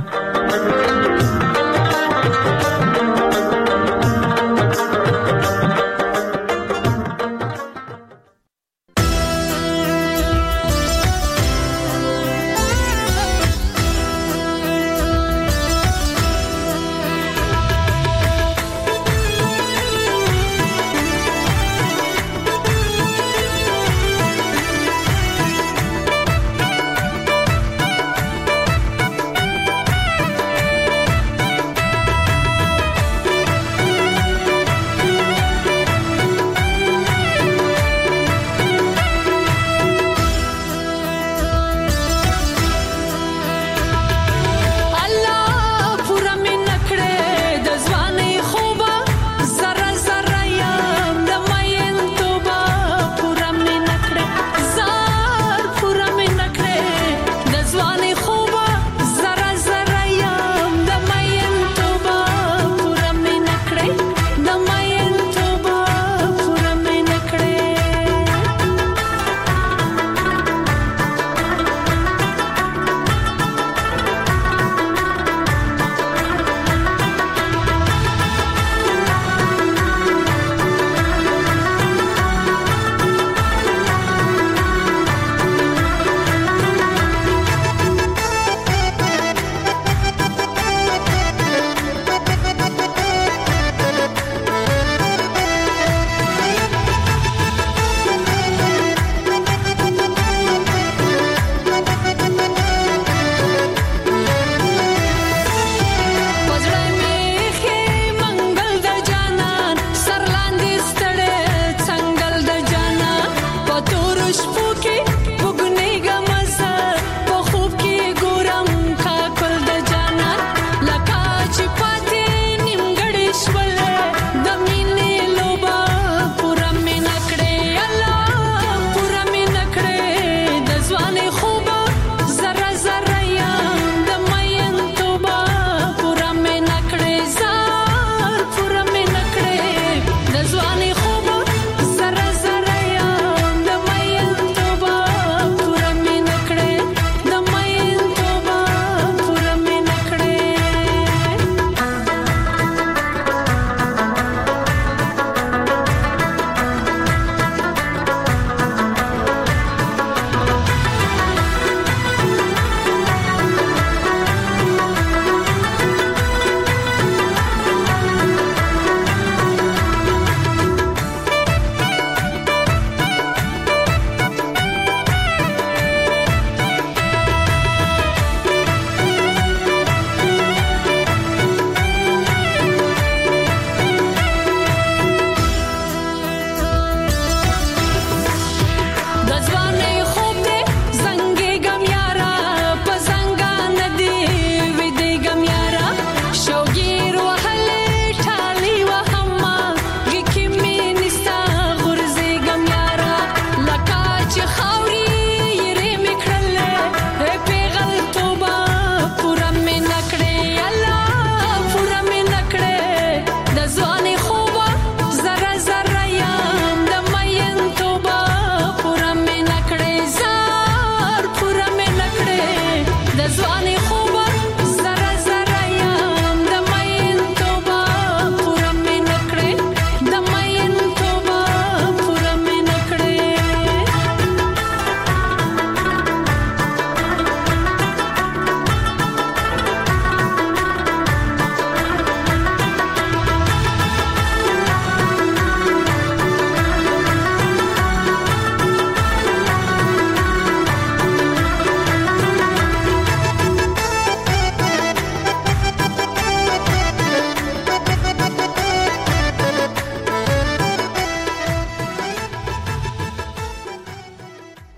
Okay.